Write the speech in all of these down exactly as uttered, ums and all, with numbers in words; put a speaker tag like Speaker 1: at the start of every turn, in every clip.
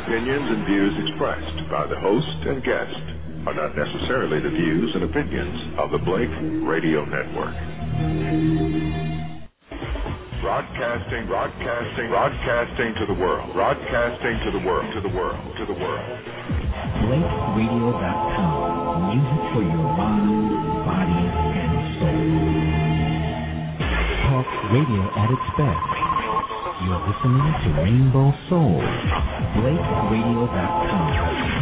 Speaker 1: opinions and views expressed by the host and guest are not necessarily the views and opinions of the Blake Radio Network. Broadcasting, broadcasting, broadcasting to the world, broadcasting to the world, to the world, to the world.
Speaker 2: Blake Radio dot com, music for your mind, body, and soul. Talk radio at its best. You're listening to Rainbow Soul. Blake Radio dot com.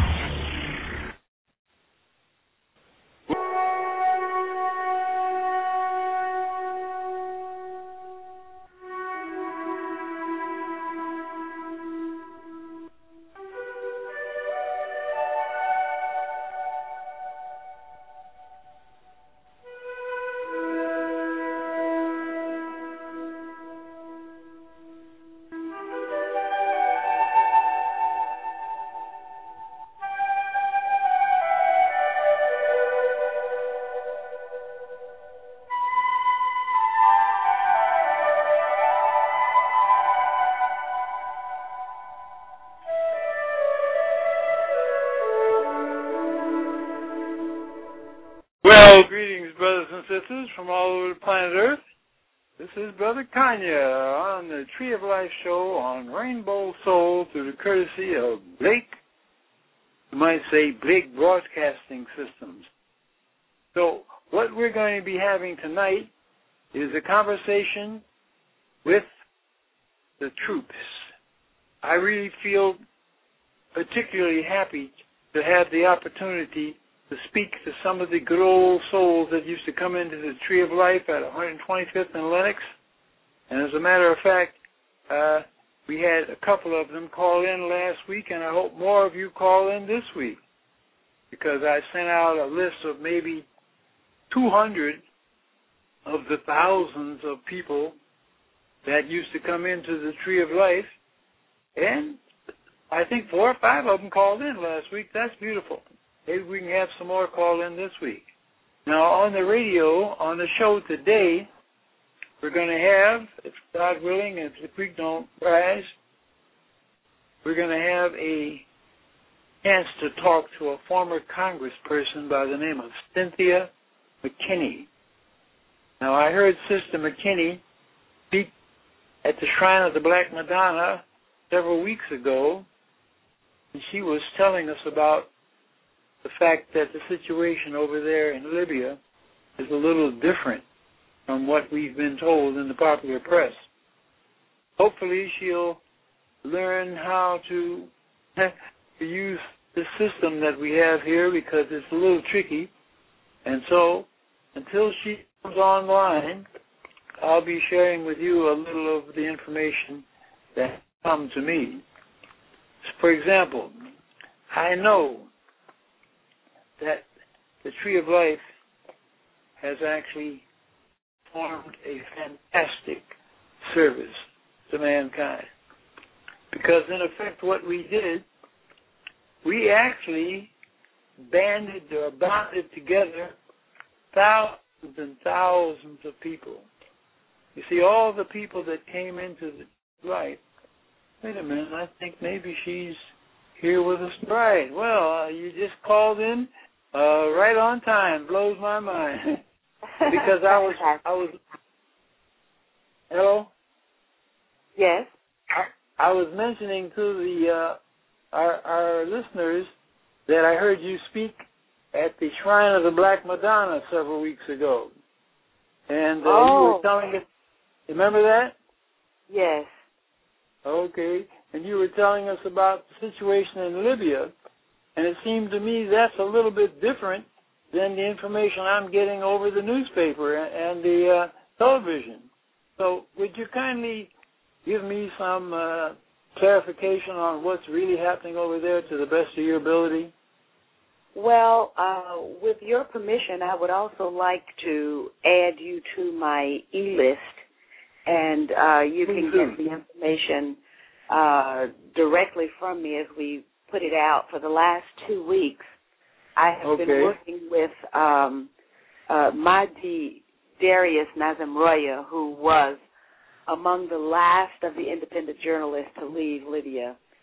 Speaker 3: Well, greetings, brothers and sisters from all over the planet Earth. This is Brother Kanya on the Tree of Life show on Rainbow Soul through the courtesy of Blake, you might say Blake Broadcasting Systems. So what we're going to be having tonight is a conversation with the troops. I really feel particularly happy to have the opportunity to speak to some of the good old souls that used to come into the Tree of Life at one hundred twenty-fifth and Lenox. And as a matter of fact, uh, we had a couple of them call in last week, and I hope more of you call in this week, because I sent out a list of maybe two hundred of the thousands of people that used to come into the Tree of Life, and I think four or five of them called in last week. That's beautiful. Maybe we can have some more call in this week. Now, on the radio, on the show today, we're going to have, if God willing, if the creek don't rise, we're going to have a chance to talk to a former congressperson by the name of Cynthia McKinney. Now, I heard Sister McKinney speak at the Shrine of the Black Madonna several weeks ago, and she was telling us about the fact that the situation over there in Libya is a little different from what we've been told in the popular press. Hopefully she'll learn how to, to use the system that we have here, because it's a little tricky. And so until she comes online, I'll be sharing with you a little of the information that comes to me. For example, I know that the Tree of Life has actually formed a fantastic service to mankind. Because in effect what we did, we actually banded or bonded together thousands and thousands of people. You see, all the people that came into the life, wait a minute, I think maybe she's here with us. Right, well, uh, you just called in Uh, right on time. Blows my mind. Because I was, I was, hello?
Speaker 4: Yes?
Speaker 3: I, I was mentioning to the, uh, our, our listeners that I heard you speak at the Shrine of the Black Madonna several weeks ago. And uh,
Speaker 4: oh.
Speaker 3: you were telling us, remember that?
Speaker 4: Yes.
Speaker 3: Okay. And you were telling us about the situation in Libya. And it seemed to me that's a little bit different than the information I'm getting over the newspaper and the uh, television. So would you kindly give me some uh, clarification on what's really happening over there to the best of your ability?
Speaker 4: Well, uh, with your permission, I would also like to add you to my e-list, and uh, you can get the information uh, directly from me as we put it out. For the last two weeks, I have
Speaker 3: okay.
Speaker 4: been working with um, uh, Mahdi Darius Nazemroya, who was among the last of the independent journalists to leave Libya.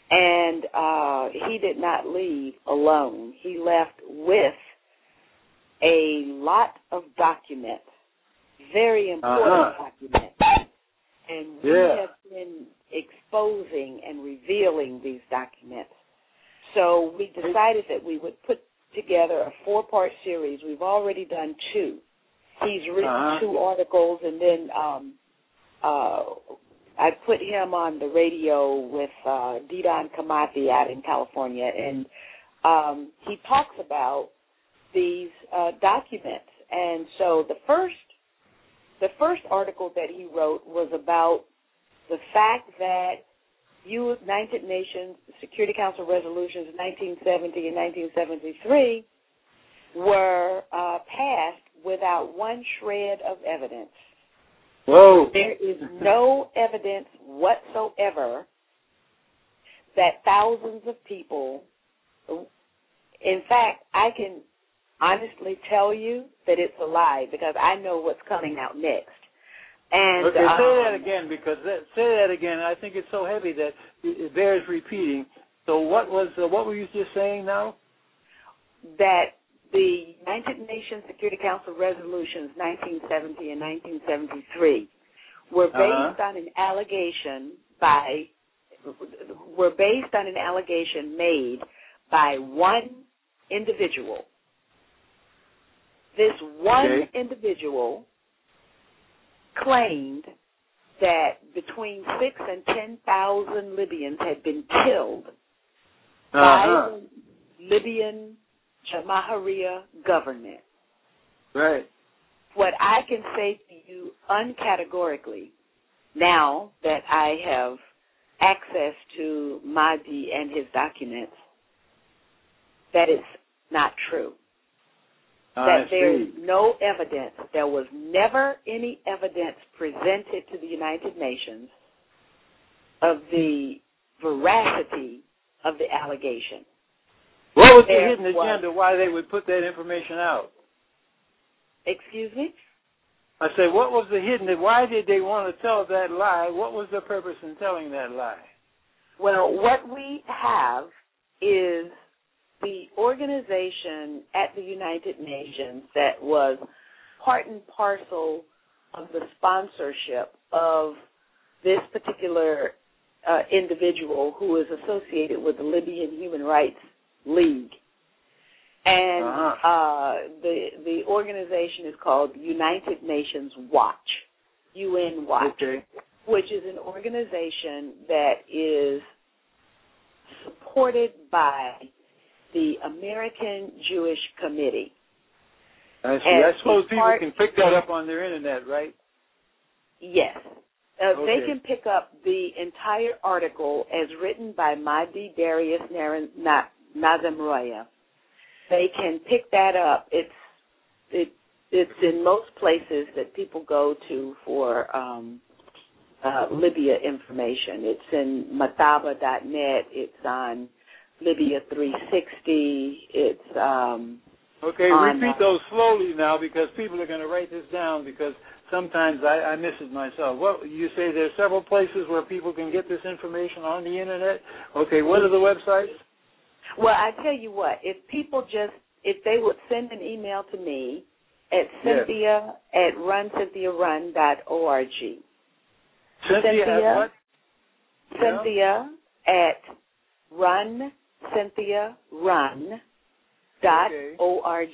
Speaker 4: And uh, he did not leave alone. He left with a lot of documents, very important
Speaker 3: uh-huh.
Speaker 4: documents. And we
Speaker 3: yeah.
Speaker 4: have been exposing and revealing these documents. So we decided that we would put together a four-part series. We've already done two. He's written
Speaker 3: uh-huh.
Speaker 4: two articles, and then um, uh, I put him on the radio with uh, Didan Kamathi out in California, and um, he talks about these uh, documents. And so the first, the first article that he wrote was about the fact that United Nations Security Council resolutions nineteen seventy and nineteen seventy-three were uh, passed without one shred of evidence.
Speaker 3: Whoa.
Speaker 4: There is no evidence whatsoever that thousands of people, in fact, I can honestly tell you that it's a lie because I know what's coming out next. And
Speaker 3: okay, say
Speaker 4: um,
Speaker 3: that again because that, say that again. I think it's so heavy that it bears repeating. So what was uh, what were you just saying now?
Speaker 4: That the United Nations Security Council resolutions nineteen seventy and nineteen seventy-three were based
Speaker 3: uh-huh.
Speaker 4: on an allegation by were based on an allegation made by one individual. This one
Speaker 3: okay.
Speaker 4: individual claimed that between six and ten thousand Libyans had been killed uh-huh. by the Libyan Jamahiriya government.
Speaker 3: Right.
Speaker 4: What I can say to you uncategorically, now that I have access to Mahdi and his documents, that it's not true. That there is no evidence, there was never any evidence presented to the United Nations of the veracity of the allegation.
Speaker 3: What was
Speaker 4: there
Speaker 3: the hidden
Speaker 4: was,
Speaker 3: agenda why they would put that information out?
Speaker 4: Excuse me?
Speaker 3: I said, what was the hidden, why did they want to tell that lie? What was the purpose in telling that lie?
Speaker 4: Well, what we have is the organization at the United Nations that was part and parcel of the sponsorship of this particular uh, individual who is associated with the Libyan Human Rights League. And
Speaker 3: uh-huh.
Speaker 4: uh, the the organization is called United Nations Watch, U N Watch,
Speaker 3: okay.
Speaker 4: which is an organization that is supported by the American Jewish Committee.
Speaker 3: I see.
Speaker 4: And
Speaker 3: I suppose people
Speaker 4: part,
Speaker 3: can pick that up on their internet, right?
Speaker 4: Yes. Uh,
Speaker 3: okay.
Speaker 4: They can pick up the entire article as written by Mahdi Darius Nazemroaya. They can pick that up. It's it it's in most places that people go to for um, uh, Libya information. It's in mataba dot net. It's on Libya three sixty. It's um,
Speaker 3: okay.
Speaker 4: on,
Speaker 3: Repeat
Speaker 4: uh,
Speaker 3: those slowly now because people are going to write this down because sometimes I, I miss it myself. Well, you say there's several places where people can get this information on the internet. Okay, what are the websites?
Speaker 4: Well, I tell you what, if people just, if they would send an email to me at Cynthia yes. at run cynthia run dot org.
Speaker 3: Cynthia, Cynthia at what?
Speaker 4: Cynthia yeah. at run cynthia run dot org.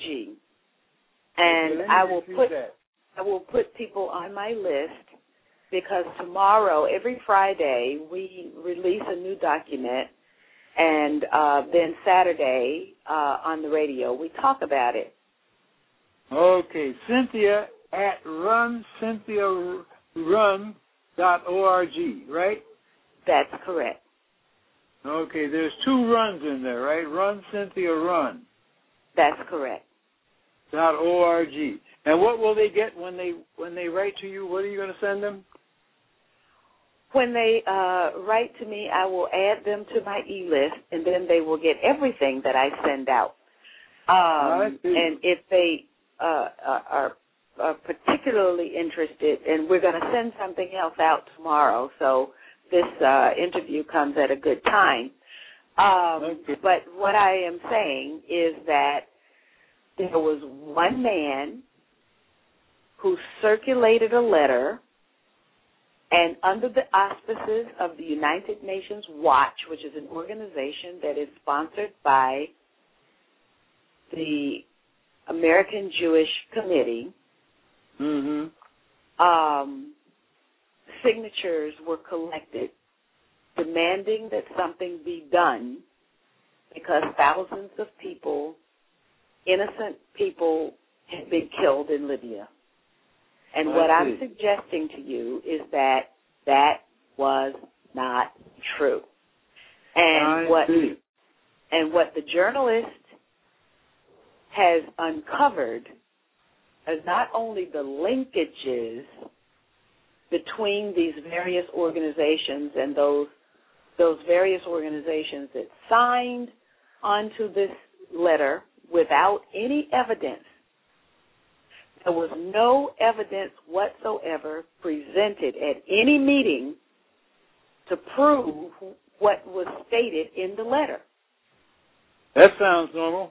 Speaker 4: And
Speaker 3: okay,
Speaker 4: I will put
Speaker 3: that.
Speaker 4: I will put people on my list because tomorrow, every Friday, we release a new document. And uh, then Saturday uh, on the radio, we talk about it.
Speaker 3: Okay, Cynthia at run cynthia run dot org, right?
Speaker 4: That's correct.
Speaker 3: Okay, there's two runs in there, right? Run Cynthia Run.
Speaker 4: That's correct.
Speaker 3: Dot org. And what will they get when they when they write to you? What are you going to send them?
Speaker 4: When they uh, write to me, I will add them to my e-list, and then they will get everything that I send out. Um, and if they uh, are, are particularly interested, and we're going to send something else out tomorrow, so this uh, interview comes at a good time. Um,
Speaker 3: okay.
Speaker 4: But what I am saying is that there was one man who circulated a letter, and under the auspices of the United Nations Watch, which is an organization that is sponsored by the American Jewish Committee,
Speaker 3: mm-hmm.
Speaker 4: um, signatures were collected demanding that something be done because thousands of people, innocent people, had been killed in Libya. And
Speaker 3: I
Speaker 4: what
Speaker 3: see.
Speaker 4: I'm suggesting to you is that that was not true. And
Speaker 3: I
Speaker 4: what
Speaker 3: see.
Speaker 4: and what the journalist has uncovered is not only the linkages between these various organizations and those those various organizations that signed onto this letter without any evidence. There was no evidence whatsoever presented at any meeting to prove what was stated in the letter.
Speaker 3: That sounds normal.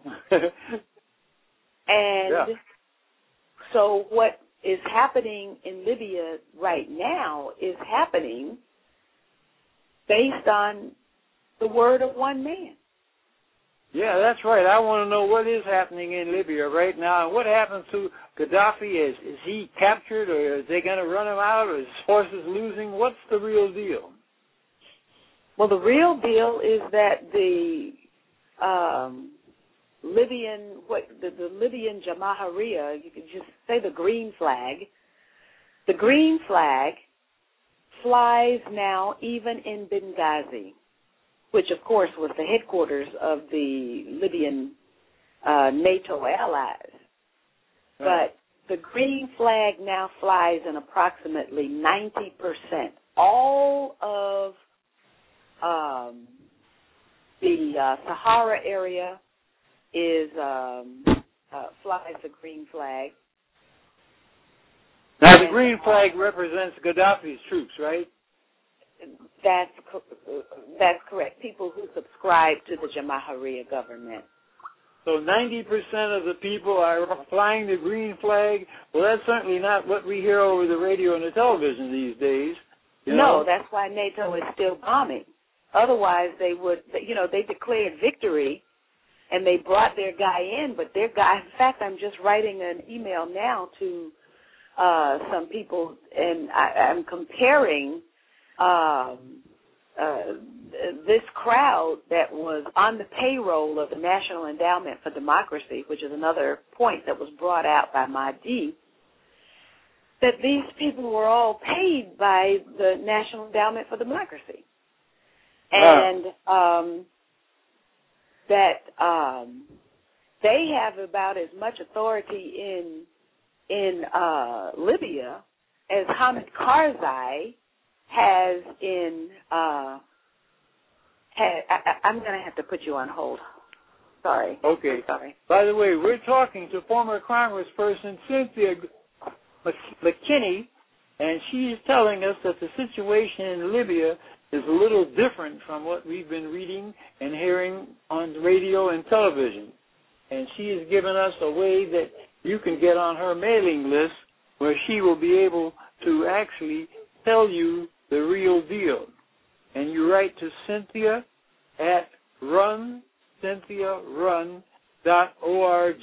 Speaker 4: And
Speaker 3: yeah.
Speaker 4: so what is happening in Libya right now is happening based on the word of one man.
Speaker 3: Yeah, that's right. I want to know what is happening in Libya right now. And what happens to Gaddafi? Is, is he captured, or is they going to run him out, or is his forces losing? What's the real deal?
Speaker 4: Well, the real deal is that the um, Libyan, what the, the Libyan Jamahiriya, you can just say the green flag, the green flag flies now even in Benghazi, which, of course, was the headquarters of the Libyan uh, NATO allies.
Speaker 3: Right.
Speaker 4: But the green flag now flies in approximately ninety percent. All of um, the uh, Sahara area is um, uh, flies the green flag.
Speaker 3: Now, the green flag represents Gaddafi's troops, right?
Speaker 4: That's that's correct. People who subscribe to the Jamahiriya government.
Speaker 3: So ninety percent of the people are flying the green flag. Well, that's certainly not what we hear over the radio and the television these days. You
Speaker 4: No,
Speaker 3: know?
Speaker 4: that's why NATO is still bombing. Otherwise, they would, you know, they declared victory and they brought their guy in, but their guy, in fact, I'm just writing an email now to uh, some people, and I, I'm comparing um, uh, this crowd that was on the payroll of the National Endowment for Democracy, which is another point that was brought out by Mahdi, that these people were all paid by the National Endowment for Democracy. And um, that um, they have about as much authority in in uh, Libya as Hamid Karzai has in. Uh, ha- I, I'm going to have to put you on hold. Sorry.
Speaker 3: Okay.
Speaker 4: Sorry.
Speaker 3: By the way, we're talking to former Congressperson Cynthia McKinney, and she is telling us that the situation in Libya is a little different from what we've been reading and hearing on radio and television. And she has given us a way that you can get on her mailing list where she will be able to actually tell you the real deal. And you write to Cynthia at run, cynthia run dot org.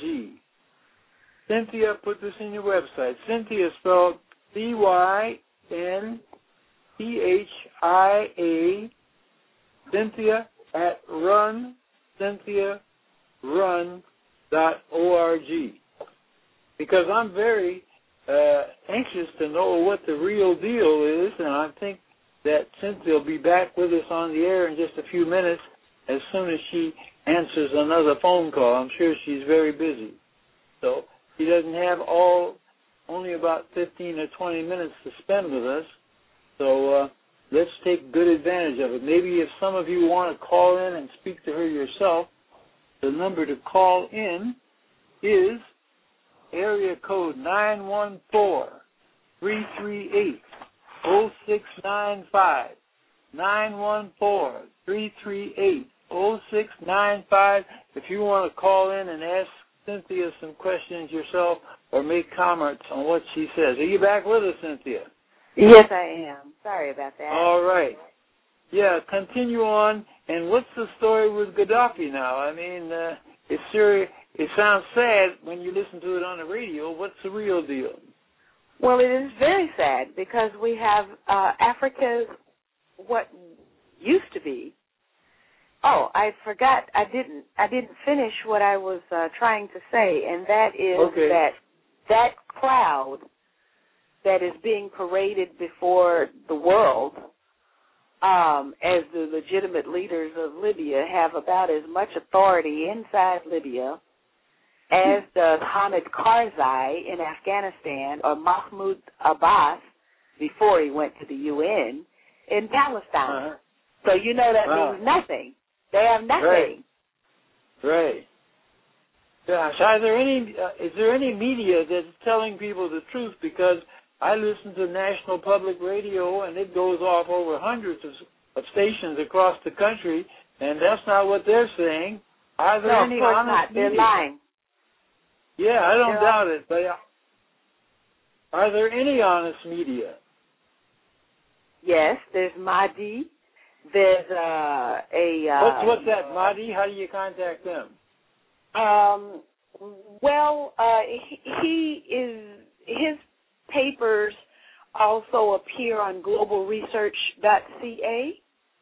Speaker 3: Cynthia, put this in your website. Cynthia spelled C Y N T H I A, Cynthia at run, cynthia run dot org. Because I'm very uh, anxious to know what the real deal is, and I think that Cynthia will be back with us on the air in just a few minutes as soon as she answers another phone call. I'm sure she's very busy. So she doesn't have all, only about fifteen or twenty minutes to spend with us. So uh, let's take good advantage of it. Maybe if some of you want to call in and speak to her yourself, the number to call in is area code nine one four, three three eight, zero six nine five, nine one four, three three eight, oh six nine five if you want to call in and ask Cynthia some questions yourself or make comments on what she says. Are you back with us, Cynthia?
Speaker 4: Yes, I am. Sorry about that.
Speaker 3: All right. Yeah, continue on. And what's the story with Gaddafi now? I mean, uh, it's sure, it sounds sad when you listen to it on the radio. What's the real deal?
Speaker 4: Well, it is very sad because we have uh, Africa's, what used to be, oh, I forgot, I didn't I didn't finish what I was uh, trying to say, and that is
Speaker 3: okay.
Speaker 4: that that crowd that is being paraded before the world um, as the legitimate leaders of Libya have about as much authority inside Libya as does Hamid Karzai in Afghanistan or Mahmoud Abbas before he went to the U N in Palestine.
Speaker 3: Uh-huh.
Speaker 4: So you know that
Speaker 3: wow.
Speaker 4: means nothing. They have nothing.
Speaker 3: Right. Right. Gosh, are there any? Uh, is there any media that's telling people the truth? Because I listen to National Public Radio, and it goes off over hundreds of, of stations across the country, and that's not what they're saying. Are there
Speaker 4: no,
Speaker 3: any
Speaker 4: of course
Speaker 3: honest
Speaker 4: not. They're
Speaker 3: media?
Speaker 4: lying.
Speaker 3: Yeah, I don't
Speaker 4: They're
Speaker 3: doubt it. But are there any honest media?
Speaker 4: Yes, there's Mahdi. There's uh, a... Uh,
Speaker 3: what's, what's that, Mahdi? How do you contact them?
Speaker 4: Um, well, uh, he, he is... His papers also appear on global research dot c a.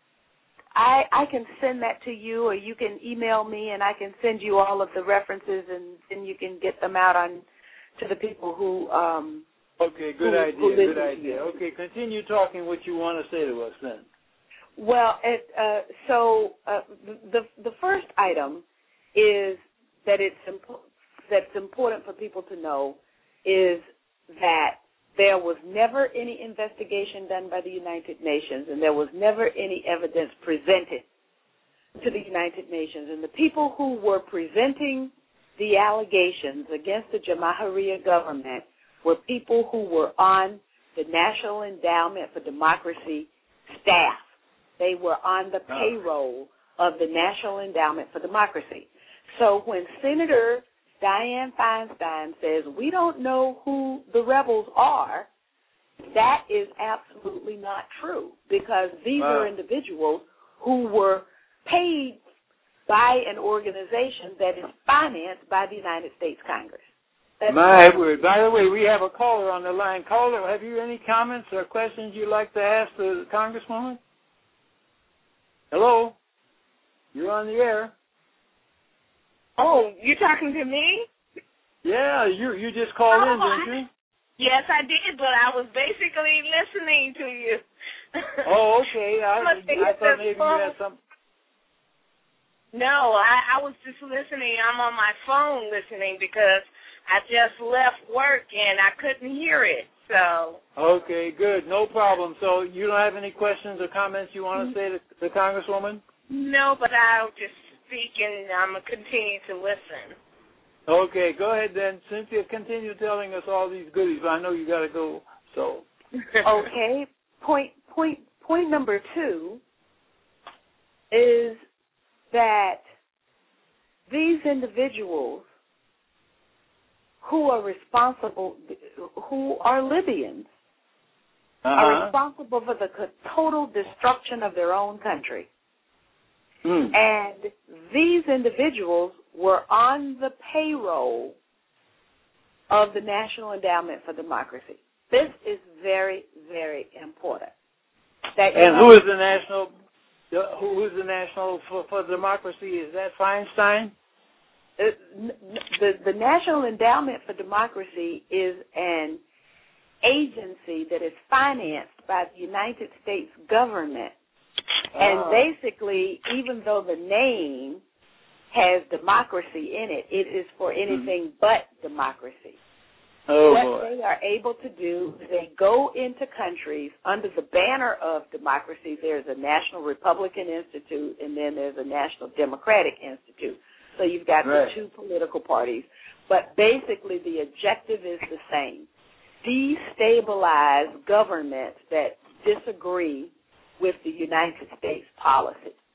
Speaker 4: I, I can send that to you, or you can email me, and I can send you all of the references, and then you can get them out on to the people who... Um,
Speaker 3: okay, good
Speaker 4: who,
Speaker 3: idea,
Speaker 4: who
Speaker 3: good idea. Okay, continue talking what you want to say to us then.
Speaker 4: Well, it, uh, so uh, the the first item is that it's impo- that's important for people to know is that there was never any investigation done by the United Nations, and there was never any evidence presented to the United Nations. And the people who were presenting the allegations against the Jamahiriya government were people who were on the National Endowment for Democracy staff. They were on the payroll of the National Endowment for Democracy. So when Senator Dianne Feinstein says, we don't know who the rebels are, that is absolutely not true, because these
Speaker 3: wow.
Speaker 4: are individuals who were paid by an organization that is financed by the United States Congress. That's
Speaker 3: My word. By the way, we have a caller on the line. Caller, have you any comments or questions you'd like to ask the Congresswoman? Hello? You're on the air.
Speaker 5: Oh, you're talking to me?
Speaker 3: Yeah, you you just called
Speaker 5: oh,
Speaker 3: in, didn't you?
Speaker 5: Yes, I did, but I was basically listening to you.
Speaker 3: Oh, okay. I, I thought maybe you had some.
Speaker 5: No, I, I was just listening. I'm on my phone listening because I just left work and I couldn't hear it. So.
Speaker 3: Okay, good. No problem. So you don't have any questions or comments you want to say to the Congresswoman?
Speaker 5: No, but I'll just speak and I'm going to continue to listen.
Speaker 3: Okay, go ahead then. Cynthia, continue telling us all these goodies. I know you got to go, so.
Speaker 4: Okay. Point, point, point number two is that these individuals who are responsible, who are Libyans,
Speaker 3: uh-huh.
Speaker 4: are responsible for the total destruction of their own country.
Speaker 3: Mm.
Speaker 4: And these individuals were on the payroll of the National Endowment for Democracy. This is very, very important. That
Speaker 3: and who is the national? Who is the National for, for Democracy? Is that Feinstein?
Speaker 4: Uh, the, the National Endowment for Democracy is an agency that is financed by the United States government. And
Speaker 3: oh.
Speaker 4: basically, even though the name has democracy in it, it is for anything mm-hmm. but democracy.
Speaker 3: Oh,
Speaker 4: what
Speaker 3: boy.
Speaker 4: they are able to do is they go into countries under the banner of democracy. There's a National Republican Institute, and then there's a National Democratic Institute. So you've got
Speaker 3: right.
Speaker 4: the two political parties. But basically the objective is the same. Destabilize governments that disagree with the United States policy.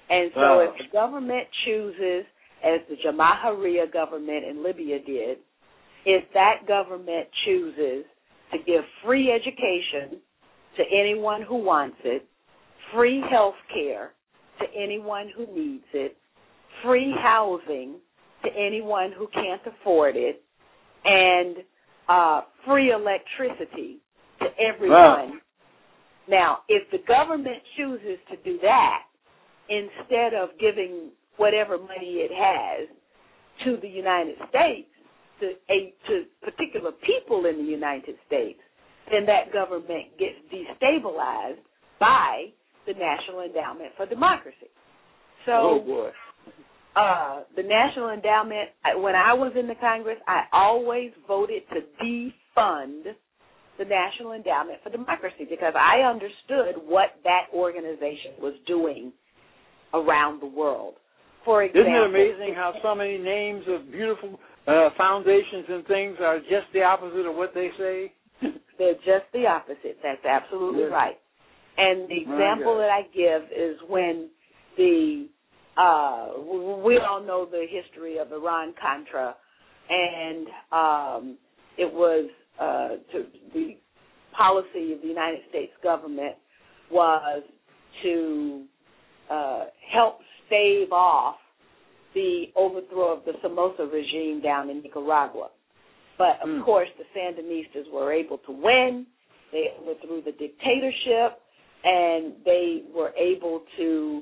Speaker 4: And so
Speaker 3: wow.
Speaker 4: if the government chooses, as the Jamahiriya government in Libya did, if that government chooses to give free education to anyone who wants it, free health care to anyone who needs it, free housing to anyone who can't afford it, and uh, free electricity to everyone.
Speaker 3: Wow.
Speaker 4: Now, if the government chooses to do that, instead of giving whatever money it has to the United States, to, a, to particular people in the United States, then that government gets destabilized by the National Endowment for Democracy. So,
Speaker 3: oh boy.
Speaker 4: Uh, the National Endowment, when I was in the Congress, I always voted to defund the National Endowment for Democracy because I understood what that organization was doing around the world. For example,
Speaker 3: isn't it amazing how so many names of beautiful uh, foundations and things are just the opposite of what they say?
Speaker 4: They're just the opposite. That's absolutely
Speaker 3: yes.
Speaker 4: right. And the example that I give is when the Uh, we all know the history of Iran-Contra, and um, it was uh, to, the policy of the United States government was to uh, help stave off the overthrow of the Somoza regime down in Nicaragua. But, of mm. course, the Sandinistas were able to win. They overthrew the dictatorship, and they were able to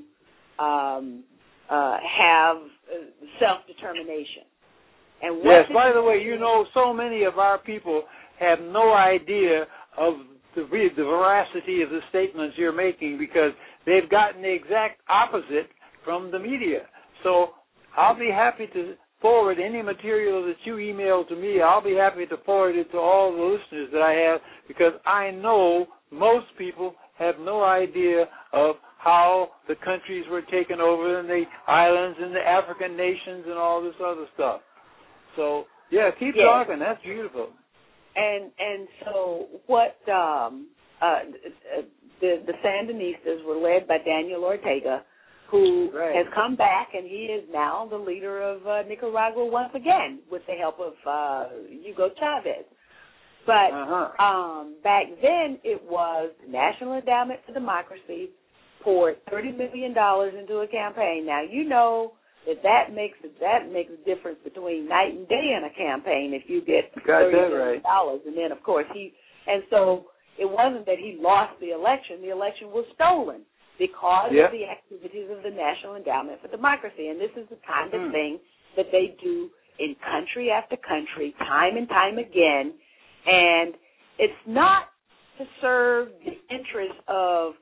Speaker 4: um, Uh, have uh, self-determination. And what
Speaker 3: yes, by the way, you know, so many of our people have no idea of the, the veracity of the statements you're making because they've gotten the exact opposite from the media. So I'll be happy to forward any material that you email to me. I'll be happy to forward it to all the listeners that I have because I know most people have no idea of how the countries were taken over and the islands and the African nations and all this other stuff. So, yeah, keep
Speaker 4: yes.
Speaker 3: talking. That's beautiful.
Speaker 4: And and so what um, uh, the, the Sandinistas were led by Daniel Ortega, who
Speaker 3: right.
Speaker 4: has come back, and he is now the leader of uh, Nicaragua once again with the help of uh, Hugo Chavez. But
Speaker 3: uh-huh.
Speaker 4: um, back then it was the National Endowment for Democracy poured thirty million dollars into a campaign. Now, you know that that makes that makes a difference between night and day in a campaign if you get thirty million dollars.
Speaker 3: Right.
Speaker 4: And then, of course, he and so it wasn't that he lost the election. The election was stolen because
Speaker 3: yep.
Speaker 4: of the activities of the National Endowment for Democracy. And this is the kind of
Speaker 3: mm.
Speaker 4: thing that they do in country after country, time and time again. And it's not to serve the interests of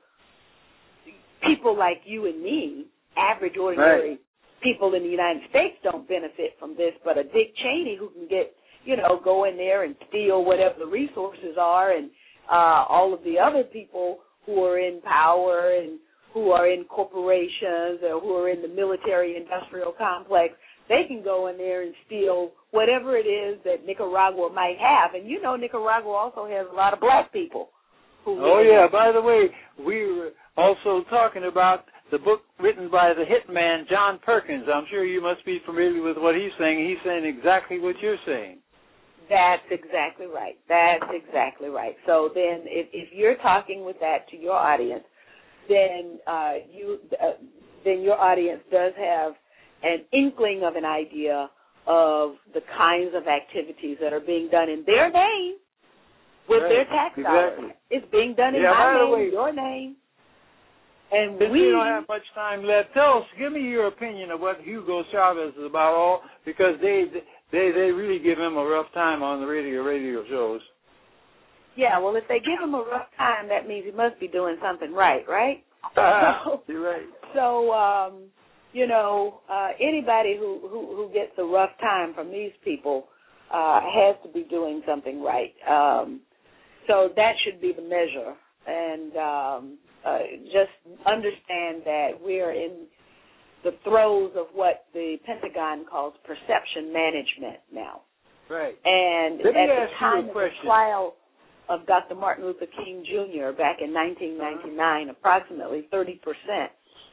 Speaker 4: people like you and me, average, ordinary
Speaker 3: right.
Speaker 4: people in the United States don't benefit from this, but a Dick Cheney who can get, you know, go in there and steal whatever the resources are, and uh, all of the other people who are in power and who are in corporations or who are in the military-industrial complex, they can go in there and steal whatever it is that Nicaragua might have. And you know Nicaragua also has a lot of black people. Who
Speaker 3: oh, yeah. By the way, we were also talking about the book written by the hitman, John Perkins. I'm sure you must be familiar with what he's saying. He's saying exactly what you're saying.
Speaker 4: That's exactly right. That's exactly right. So then if, if you're talking with that to your audience, then uh, you uh, then your audience does have an inkling of an idea of the kinds of activities that are being done in their name with
Speaker 3: right.
Speaker 4: their tax dollars.
Speaker 3: Exactly.
Speaker 4: It's being done in
Speaker 3: yeah,
Speaker 4: my name,
Speaker 3: way,
Speaker 4: your name. And
Speaker 3: since
Speaker 4: we
Speaker 3: we don't have much time left, tell us, give me your opinion of what Hugo Chavez is about, all because they they they really give him a rough time on the radio radio shows.
Speaker 4: Yeah, well, if they give him a rough time, that means he must be doing something right, right?
Speaker 3: so, You're right.
Speaker 4: So, um, you know, uh, anybody who, who, who gets a rough time from these people uh, has to be doing something right. Um, so that should be the measure. And um, uh, just understand that we're in the throes of what the Pentagon calls perception management now.
Speaker 3: Right.
Speaker 4: And
Speaker 3: Let me
Speaker 4: at
Speaker 3: ask
Speaker 4: the time
Speaker 3: you a
Speaker 4: of
Speaker 3: question.
Speaker 4: the trial of Doctor Martin Luther King Junior back in nineteen ninety-nine, approximately thirty percent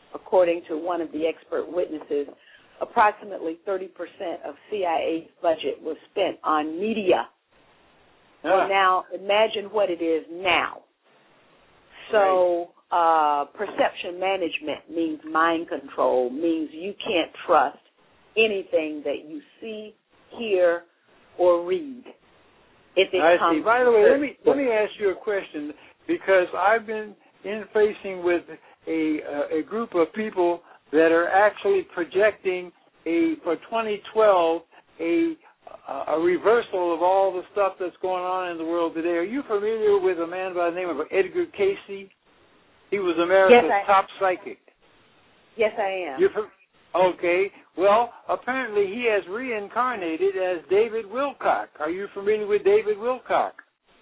Speaker 4: according to one of the expert witnesses, approximately thirty percent of C I A's budget was spent on media.
Speaker 3: Yeah.
Speaker 4: Well, now imagine what it is now. So uh, perception management means mind control, means you can't trust anything that you see, hear, or read. If it
Speaker 3: I
Speaker 4: comes
Speaker 3: see. By the way, let me let me ask you a question, because I've been interfacing with a uh, a group of people that are actually projecting a for twenty twelve a a reversal of all the stuff that's going on in the world today. Are you familiar with a man by the name of Edgar Cayce? He was America's
Speaker 4: yes,
Speaker 3: top psychic.
Speaker 4: Yes, I am.
Speaker 3: You're from, okay. Well, apparently he has reincarnated as David Wilcock. Are you familiar with David Wilcock?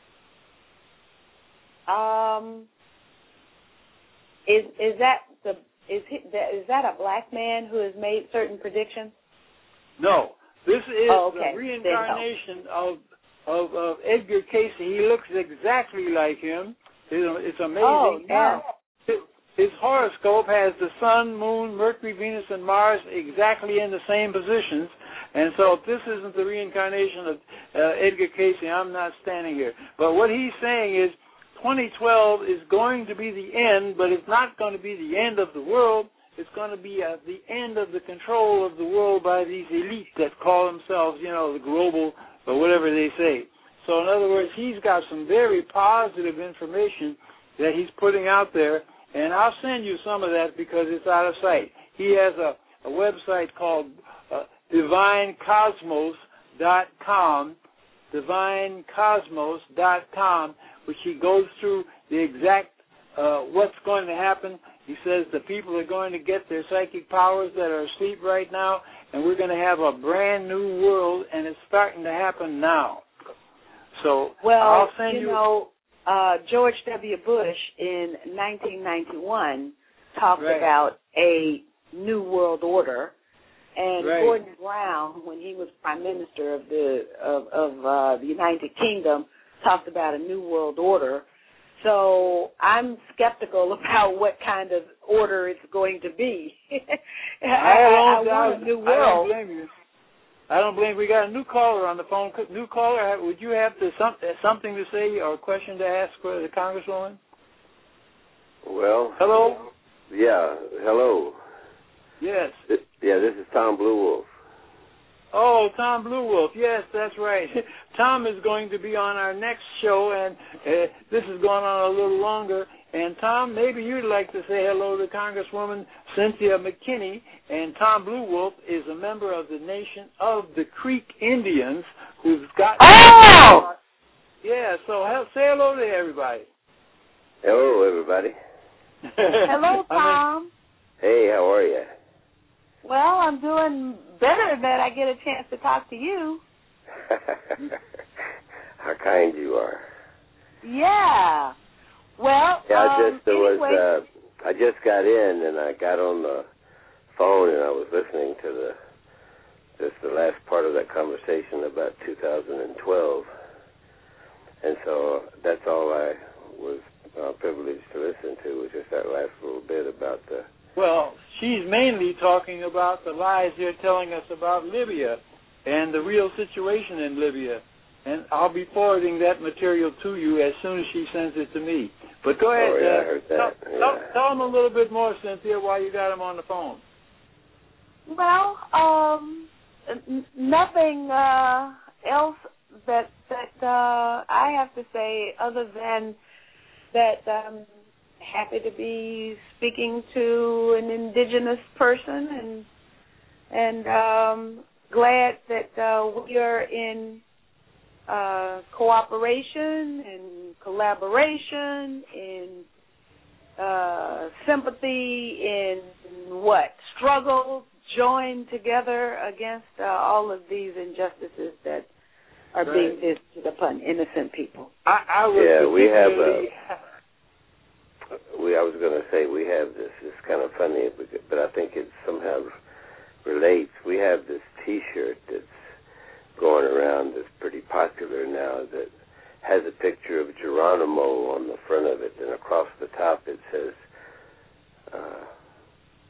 Speaker 4: Um, is is that the is he, is that a black man who has made certain predictions?
Speaker 3: No. This is
Speaker 4: oh, okay.
Speaker 3: the reincarnation of, of of Edgar Cayce. He looks exactly like him. It's, it's amazing.
Speaker 4: Oh, no.
Speaker 3: And his horoscope has the sun, moon, Mercury, Venus, and Mars exactly in the same positions. And so if this isn't the reincarnation of uh, Edgar Cayce, I'm not standing here. But what he's saying is twenty twelve is going to be the end, but it's not going to be the end of the world. It's going to be uh, the end of the control of the world by these elites that call themselves, you know, the global or whatever they say. So in other words, he's got some very positive information that he's putting out there, and I'll send you some of that because it's out of sight. He has a, a website called uh, divine cosmos dot com, divine cosmos dot com, which he goes through the exact uh, what's going to happen. He says the people are going to get their psychic powers that are asleep right now, and we're going to have a brand new world, and it's starting to happen now. So
Speaker 4: well,
Speaker 3: I'll send
Speaker 4: you,
Speaker 3: you
Speaker 4: know, uh, George W. Bush in nineteen ninety-one talked
Speaker 3: right.
Speaker 4: about a new world order, and
Speaker 3: right.
Speaker 4: Gordon Brown, when he was Prime Minister of the of, of uh, the United Kingdom, talked about a new world order. So I'm skeptical about what kind of order it's going to be. I,
Speaker 3: I,
Speaker 4: I, I
Speaker 3: don't,
Speaker 4: want a new world.
Speaker 3: I don't blame you. I don't blame. We got a new caller on the phone. New caller, would you have to, some, something to say or a question to ask for the Congresswoman?
Speaker 6: Well.
Speaker 3: Hello.
Speaker 6: Yeah. Hello.
Speaker 3: Yes.
Speaker 6: This, yeah. This is Tom Blue Wolf.
Speaker 3: Oh, Tom Blue Wolf. Yes, that's right. Tom is going to be on our next show, and uh, this is going on a little longer. And, Tom, maybe you'd like to say hello to Congresswoman Cynthia McKinney. And Tom Blue Wolf is a member of the Nation of the Creek Indians who's got...
Speaker 4: Oh!
Speaker 3: Yeah, so say hello to everybody.
Speaker 6: Hello, everybody.
Speaker 4: Hello, Tom.
Speaker 3: I mean,
Speaker 6: hey, how are you?
Speaker 4: Well, I'm doing better that I get a chance to talk to you.
Speaker 6: How kind you are.
Speaker 4: Yeah. Well,
Speaker 6: yeah, I
Speaker 4: um,
Speaker 6: just there
Speaker 4: anyway.
Speaker 6: was uh, I just got in and I got on the phone and I was listening to the just the last part of that conversation about two thousand twelve, and so that's all I was uh, privileged to listen to was just that last little bit about the.
Speaker 3: Well, she's mainly talking about the lies they're telling us about Libya and the real situation in Libya. And I'll be forwarding that material to you as soon as she sends it to me. But go ahead.
Speaker 6: Oh, yeah,
Speaker 3: uh,
Speaker 6: I heard that.
Speaker 3: Tell,
Speaker 6: yeah.
Speaker 3: tell, tell them a little bit more, Cynthia, while you got them on the phone.
Speaker 4: Well, um, n- nothing uh, else that that uh, I have to say other than that I'm happy to be speaking to an indigenous person and and um, glad that uh, we are in uh, cooperation and collaboration and uh, sympathy in what struggle joined together against uh, all of these injustices that are
Speaker 3: right.
Speaker 4: being visited upon innocent people.
Speaker 3: I, I was
Speaker 6: yeah, we have.
Speaker 3: particularly...
Speaker 6: Uh, we I was going to say we have this. It's kind of funny, but I think it somehow relates. We have this T-shirt that's going around that's pretty popular now that has a picture of Geronimo on the front of it, and across the top it says, uh,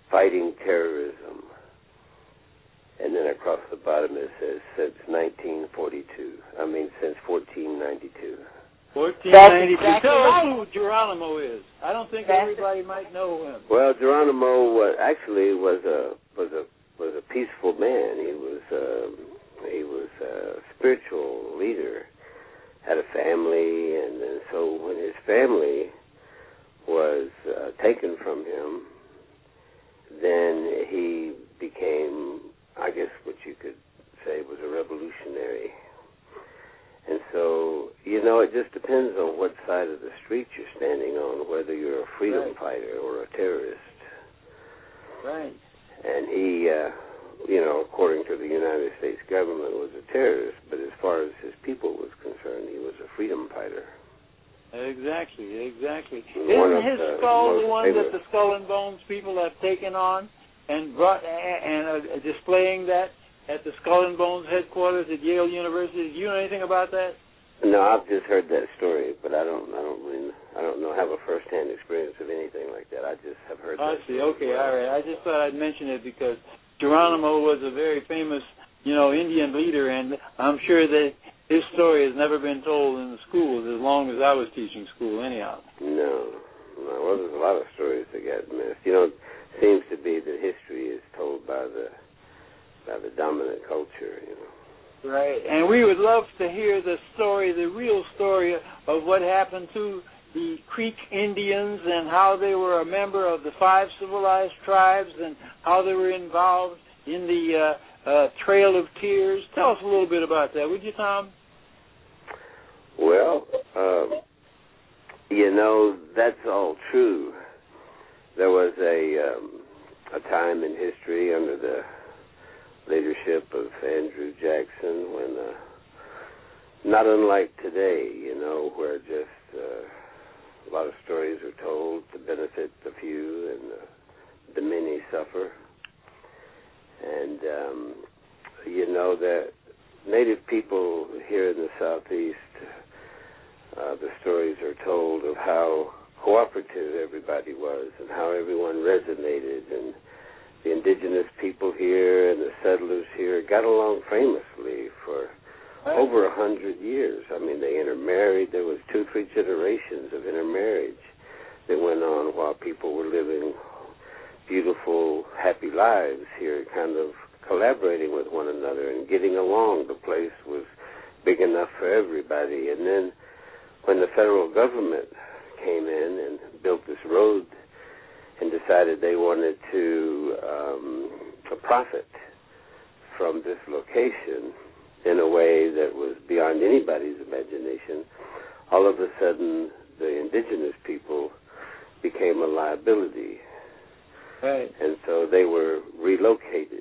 Speaker 6: fighting terrorism. And then across the bottom it says since nineteen forty-two. I mean, since fourteen ninety-two.
Speaker 3: fourteen ninety-two.
Speaker 4: Exactly
Speaker 3: Tell us
Speaker 4: right.
Speaker 3: who Geronimo is. I don't think
Speaker 4: That's
Speaker 3: everybody might know him.
Speaker 6: Well, Geronimo was, actually was a was a was a peaceful man. He was um, he was a spiritual leader. Had a family, and then so when his family was uh, taken from him, then he became, I guess what you could say, was a revolutionary. And so, you know, it just depends on what side of the street you're standing on, whether you're a freedom
Speaker 3: Right.
Speaker 6: fighter or a terrorist.
Speaker 3: Right.
Speaker 6: And he, uh, you know, according to the United States government, was a terrorist, but as far as his people was concerned, he was a freedom fighter.
Speaker 3: Exactly, exactly.
Speaker 6: One
Speaker 3: Isn't
Speaker 6: of
Speaker 3: his
Speaker 6: the
Speaker 3: skull the
Speaker 6: most
Speaker 3: one
Speaker 6: famous-
Speaker 3: that the Skull and Bones people have taken on and brought and are displaying that at the Skull and Bones headquarters at Yale University? Do you know anything about that?
Speaker 6: No, I've just heard that story, but I don't, I don't really, I don't know, have a first-hand experience of anything like that. I just have heard.
Speaker 3: I
Speaker 6: that
Speaker 3: see.
Speaker 6: story.
Speaker 3: Okay, all right. I just thought I'd mention it because Geronimo was a very famous, you know, Indian leader, and I'm sure that his story has never been told in the schools as long as I was teaching school, anyhow.
Speaker 6: No, no. Well, there's a lot of stories that got missed. You know, it seems to be that history is told by the by the dominant culture. You know.
Speaker 3: Right, and we would love to hear the story, the real story of what happened to the Creek Indians and how they were a member of the five civilized tribes and how they were involved in the uh, uh, Trail of Tears. Tell us a little bit about that, would you, Tom?
Speaker 6: Well, um, you know, that's all true. There was a um, a time in history under the leadership of Andrew Jackson when, uh, not unlike today, you know, where just uh, a lot of stories are told to benefit the few and uh, the many suffer. And, um, you know, that Native people here in the Southeast, uh, the stories are told of how cooperative everybody was and how everyone resonated, and the indigenous people here and the settlers here got along famously for over a hundred years. I mean, they intermarried. There was two, three generations of intermarriage that went on while people were living beautiful, happy lives here, kind of collaborating with one another and getting along. The place was big enough for everybody. And then when the federal government came in and built this road and decided they wanted to um, profit from this location in a way that was beyond anybody's imagination, all of a sudden the indigenous people became a liability.
Speaker 3: Right.
Speaker 6: And so they were relocated.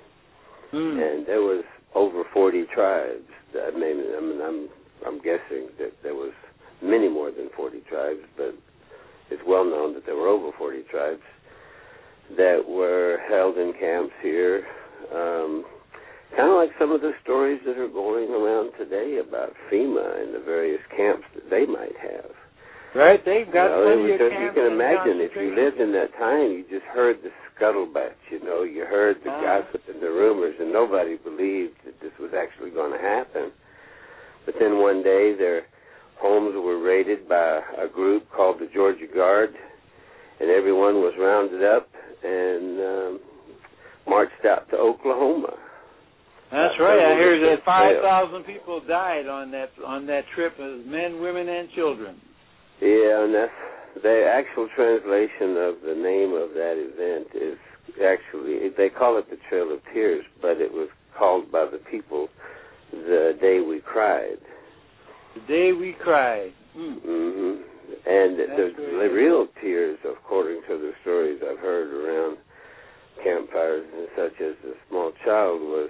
Speaker 3: Mm.
Speaker 6: And there was over forty tribes. I mean, I mean, I'm I'm guessing that there was many more than forty tribes, but it's well known that there were over forty tribes that were held in camps here. Um, kind of like some of the stories that are going around today about FEMA and the various camps that they might have.
Speaker 3: Right, they've got
Speaker 6: you know,
Speaker 3: plenty
Speaker 6: was
Speaker 3: of
Speaker 6: just,
Speaker 3: camps.
Speaker 6: You can
Speaker 3: and
Speaker 6: imagine if you
Speaker 3: concentration
Speaker 6: lived in that time, you just heard the scuttlebutt, you know, you heard the
Speaker 3: uh,
Speaker 6: gossip and the rumors, and nobody believed that this was actually going to happen. But then one day their homes were raided by a group called the Georgia Guard, and everyone was rounded up and um, marched out to Oklahoma.
Speaker 3: That's right. I heard that five thousand people died on that on that trip, as men, women, and children.
Speaker 6: Yeah, and that's the actual translation of the name of that event is actually, they call it the Trail of Tears, but it was called by the people the Day We Cried.
Speaker 3: The Day We Cried. Mm.
Speaker 6: Mm-hmm. And the, the real tears, according to the stories I've heard around campfires and such as a small child, was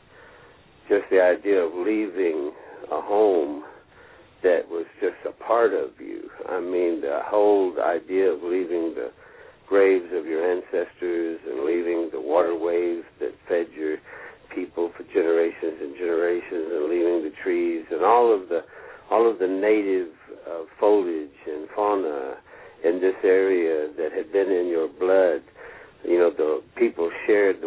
Speaker 6: just the idea of leaving a home that was just a part of you. I mean, the whole idea of leaving the graves of your ancestors and leaving the waterways that fed your people for generations and generations, and leaving the trees and all of the all of the native uh, foliage and fauna in this area that had been in your blood. You know, the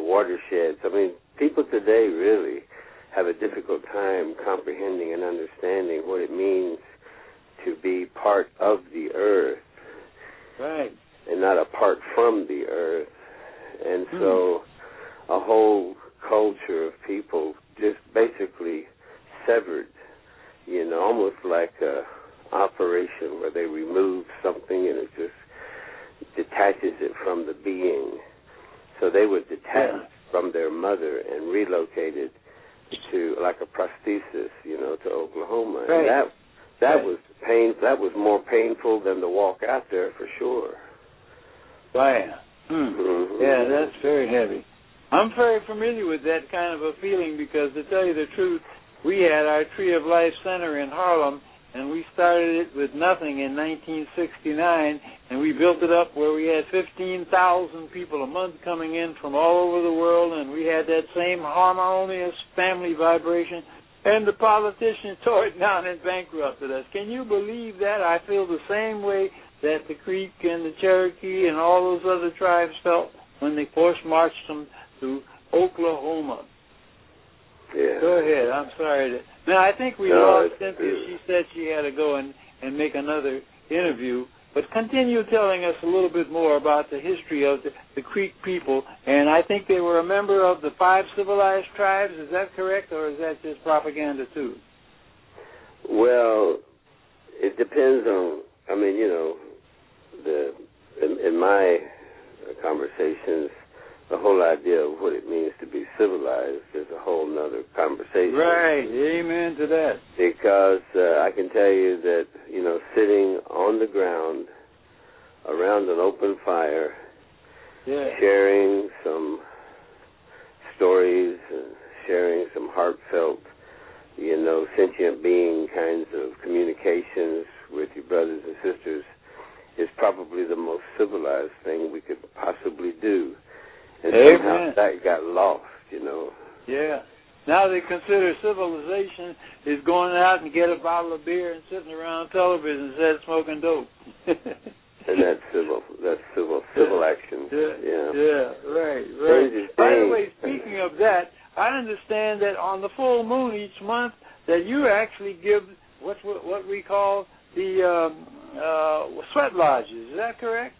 Speaker 6: watersheds. I mean, people today really have a difficult time comprehending and understanding what it means to be part of the earth.
Speaker 3: Right.
Speaker 6: And not apart from the earth. And
Speaker 3: mm.
Speaker 6: so a whole culture of people just basically severed, you know, almost like a operation where they remove something and it just detaches it from the being. So they were detached yeah. from their mother and relocated to, like a prosthesis, you know, to Oklahoma.
Speaker 3: Right.
Speaker 6: And that that
Speaker 3: right.
Speaker 6: was pain. That was more painful than the walk out there for sure.
Speaker 3: Wow. Hmm.
Speaker 6: Mm-hmm.
Speaker 3: Yeah, that's very heavy. I'm very familiar with that kind of a feeling because, to tell you the truth, we had our Tree of Life Center in Harlem, and we started it with nothing in nineteen sixty-nine, and we built it up where we had fifteen thousand people a month coming in from all over the world, and we had that same harmonious family vibration, and the politicians tore it down and bankrupted us. Can you believe that? I feel the same way that the Creek and the Cherokee and all those other tribes felt when they force-marched them to Oklahoma.
Speaker 6: Yeah.
Speaker 3: Go ahead. I'm sorry. To, now, I think we
Speaker 6: no,
Speaker 3: lost Cynthia. She said she had to go and, and make another interview. But continue telling us a little bit more about the history of the, the Creek people. And I think they were a member of the five civilized tribes. Is that correct, or is that just propaganda, too?
Speaker 6: Well, it depends on, I mean, you know, the in, in my conversations, the whole idea of what it means to be civilized is a whole nother conversation.
Speaker 3: Right. Amen to that.
Speaker 6: Because uh, I can tell you that, you know, sitting on the ground around an open fire,
Speaker 3: yeah.
Speaker 6: sharing some stories and sharing some heartfelt, you know, sentient being kinds of communications with your brothers and sisters is probably the most civilized thing we could possibly do. And
Speaker 3: Amen.
Speaker 6: somehow that got lost, you know.
Speaker 3: Yeah. Now they consider civilization is going out and get a bottle of beer and sitting around television instead of smoking dope.
Speaker 6: And that's civil. That's civil. Civil
Speaker 3: yeah.
Speaker 6: action.
Speaker 3: Yeah.
Speaker 6: Yeah.
Speaker 3: Yeah. Right. Right. By the way, speaking of that, I understand that on the full moon each month that you actually give what's what, what we call the um, uh, sweat lodges. Is that correct?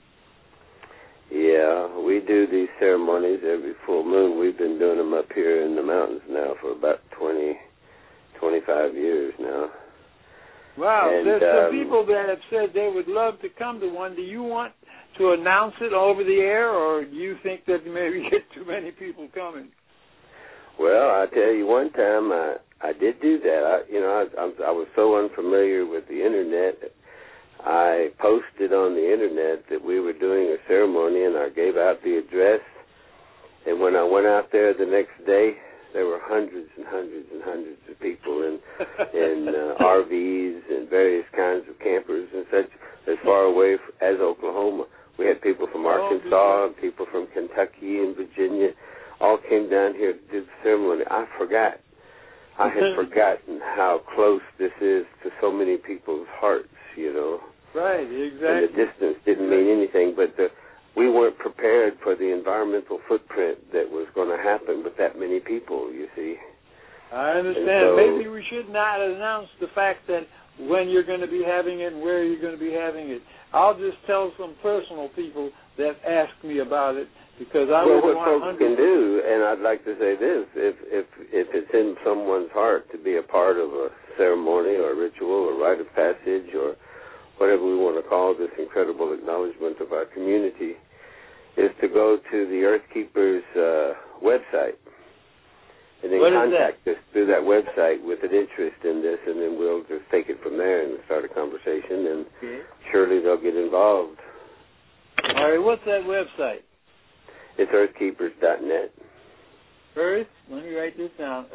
Speaker 6: Yeah, we do these ceremonies every full moon. We've been doing them up here in the mountains now for about twenty, twenty-five years now.
Speaker 3: Wow.
Speaker 6: And,
Speaker 3: there's
Speaker 6: um,
Speaker 3: some people that have said they would love to come to one. Do you want to announce it over the air, or do you think that maybe get too many people coming?
Speaker 6: Well, I tell you, one time I I did do that. I, you know, I, I, I was so unfamiliar with the internet. I posted on the internet that we were doing a ceremony, and I gave out the address. And when I went out there the next day, there were hundreds and hundreds and hundreds of people in in uh, R Vs and various kinds of campers and such, as far away as Oklahoma. We had people from Arkansas, and people from Kentucky and Virginia, all came down here to do the ceremony. I forgot. I had forgotten how close this is to so many people's hearts, you know.
Speaker 3: Right, exactly.
Speaker 6: And the distance didn't mean anything, but the, we weren't prepared for the environmental footprint that was going to happen with that many people, you see.
Speaker 3: I understand. So, maybe we should not announce the fact that when you're going to be having it and where you're going to be having it. I'll just tell some personal people that ask me about it, because I
Speaker 6: well,
Speaker 3: would
Speaker 6: what
Speaker 3: want
Speaker 6: folks
Speaker 3: hundreds.
Speaker 6: can do, and I'd like to say this, if if if it's in someone's heart to be a part of a ceremony or a ritual or rite of passage or whatever we want to call this incredible acknowledgement of our community, is to go to the Earthkeepers uh, website and then
Speaker 3: what
Speaker 6: contact us through that website with an interest in this, and then we'll just take it from there and start a conversation, and okay. surely they'll get involved.
Speaker 3: All right, what's that website?
Speaker 6: It's earthkeepers dot net.
Speaker 3: Earth, let me write this down,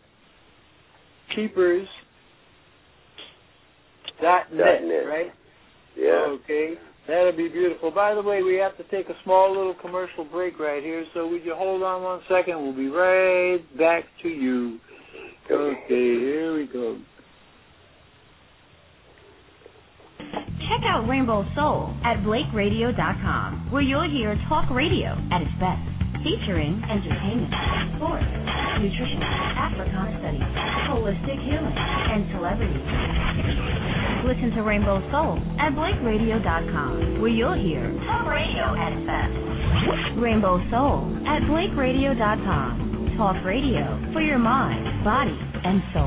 Speaker 3: earthkeepers dot net, right?
Speaker 6: Yeah.
Speaker 3: Okay, that'll be beautiful. By the way, we have to take a small little commercial break right here, so would you hold on one second? We'll be right back to you. Okay, okay, here we go.
Speaker 7: Check out Rainbow Soul at blake radio dot com, where you'll hear talk radio at its best. featuring entertainment, sports, nutrition, Africana studies, holistic healing, and celebrities. Listen to Rainbow Soul at blake radio dot com, where you'll hear talk radio at its best. Rainbow Soul at blake radio dot com. Talk radio for your mind, body, and soul.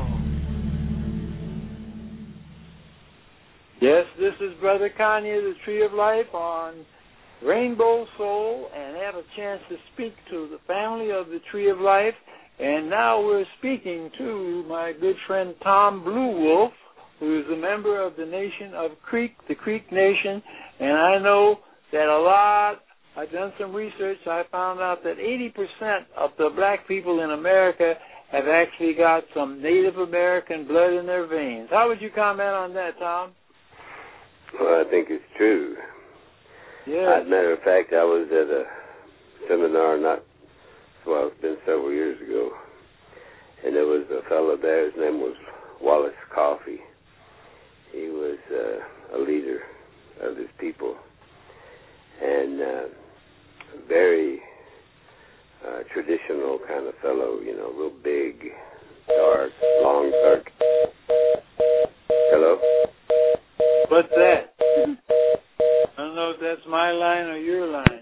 Speaker 3: Yes, this is Brother Kanye, the Tree of Life, on Rainbow Soul, and have a chance to speak to the family of the Tree of Life. And now we're speaking to my good friend Tom Blue Wolf, who is a member of the nation of Creek, the Creek Nation. And I know that a lot, I've done some research, I found out that eighty percent of the black people in America have actually got some Native American blood in their veins. How would you comment on that, Tom?
Speaker 6: Well, I think it's true.
Speaker 3: Yeah.
Speaker 6: As a matter of fact, I was at a seminar not, well, it's been several years ago, and there was a fellow there, his name was Wallace Coffey. He was uh, a leader of his people, and uh, very uh, traditional kind of fellow, you know, real big, dark, long, dark. Hello?
Speaker 3: What's that? I don't know if that's my line or your line.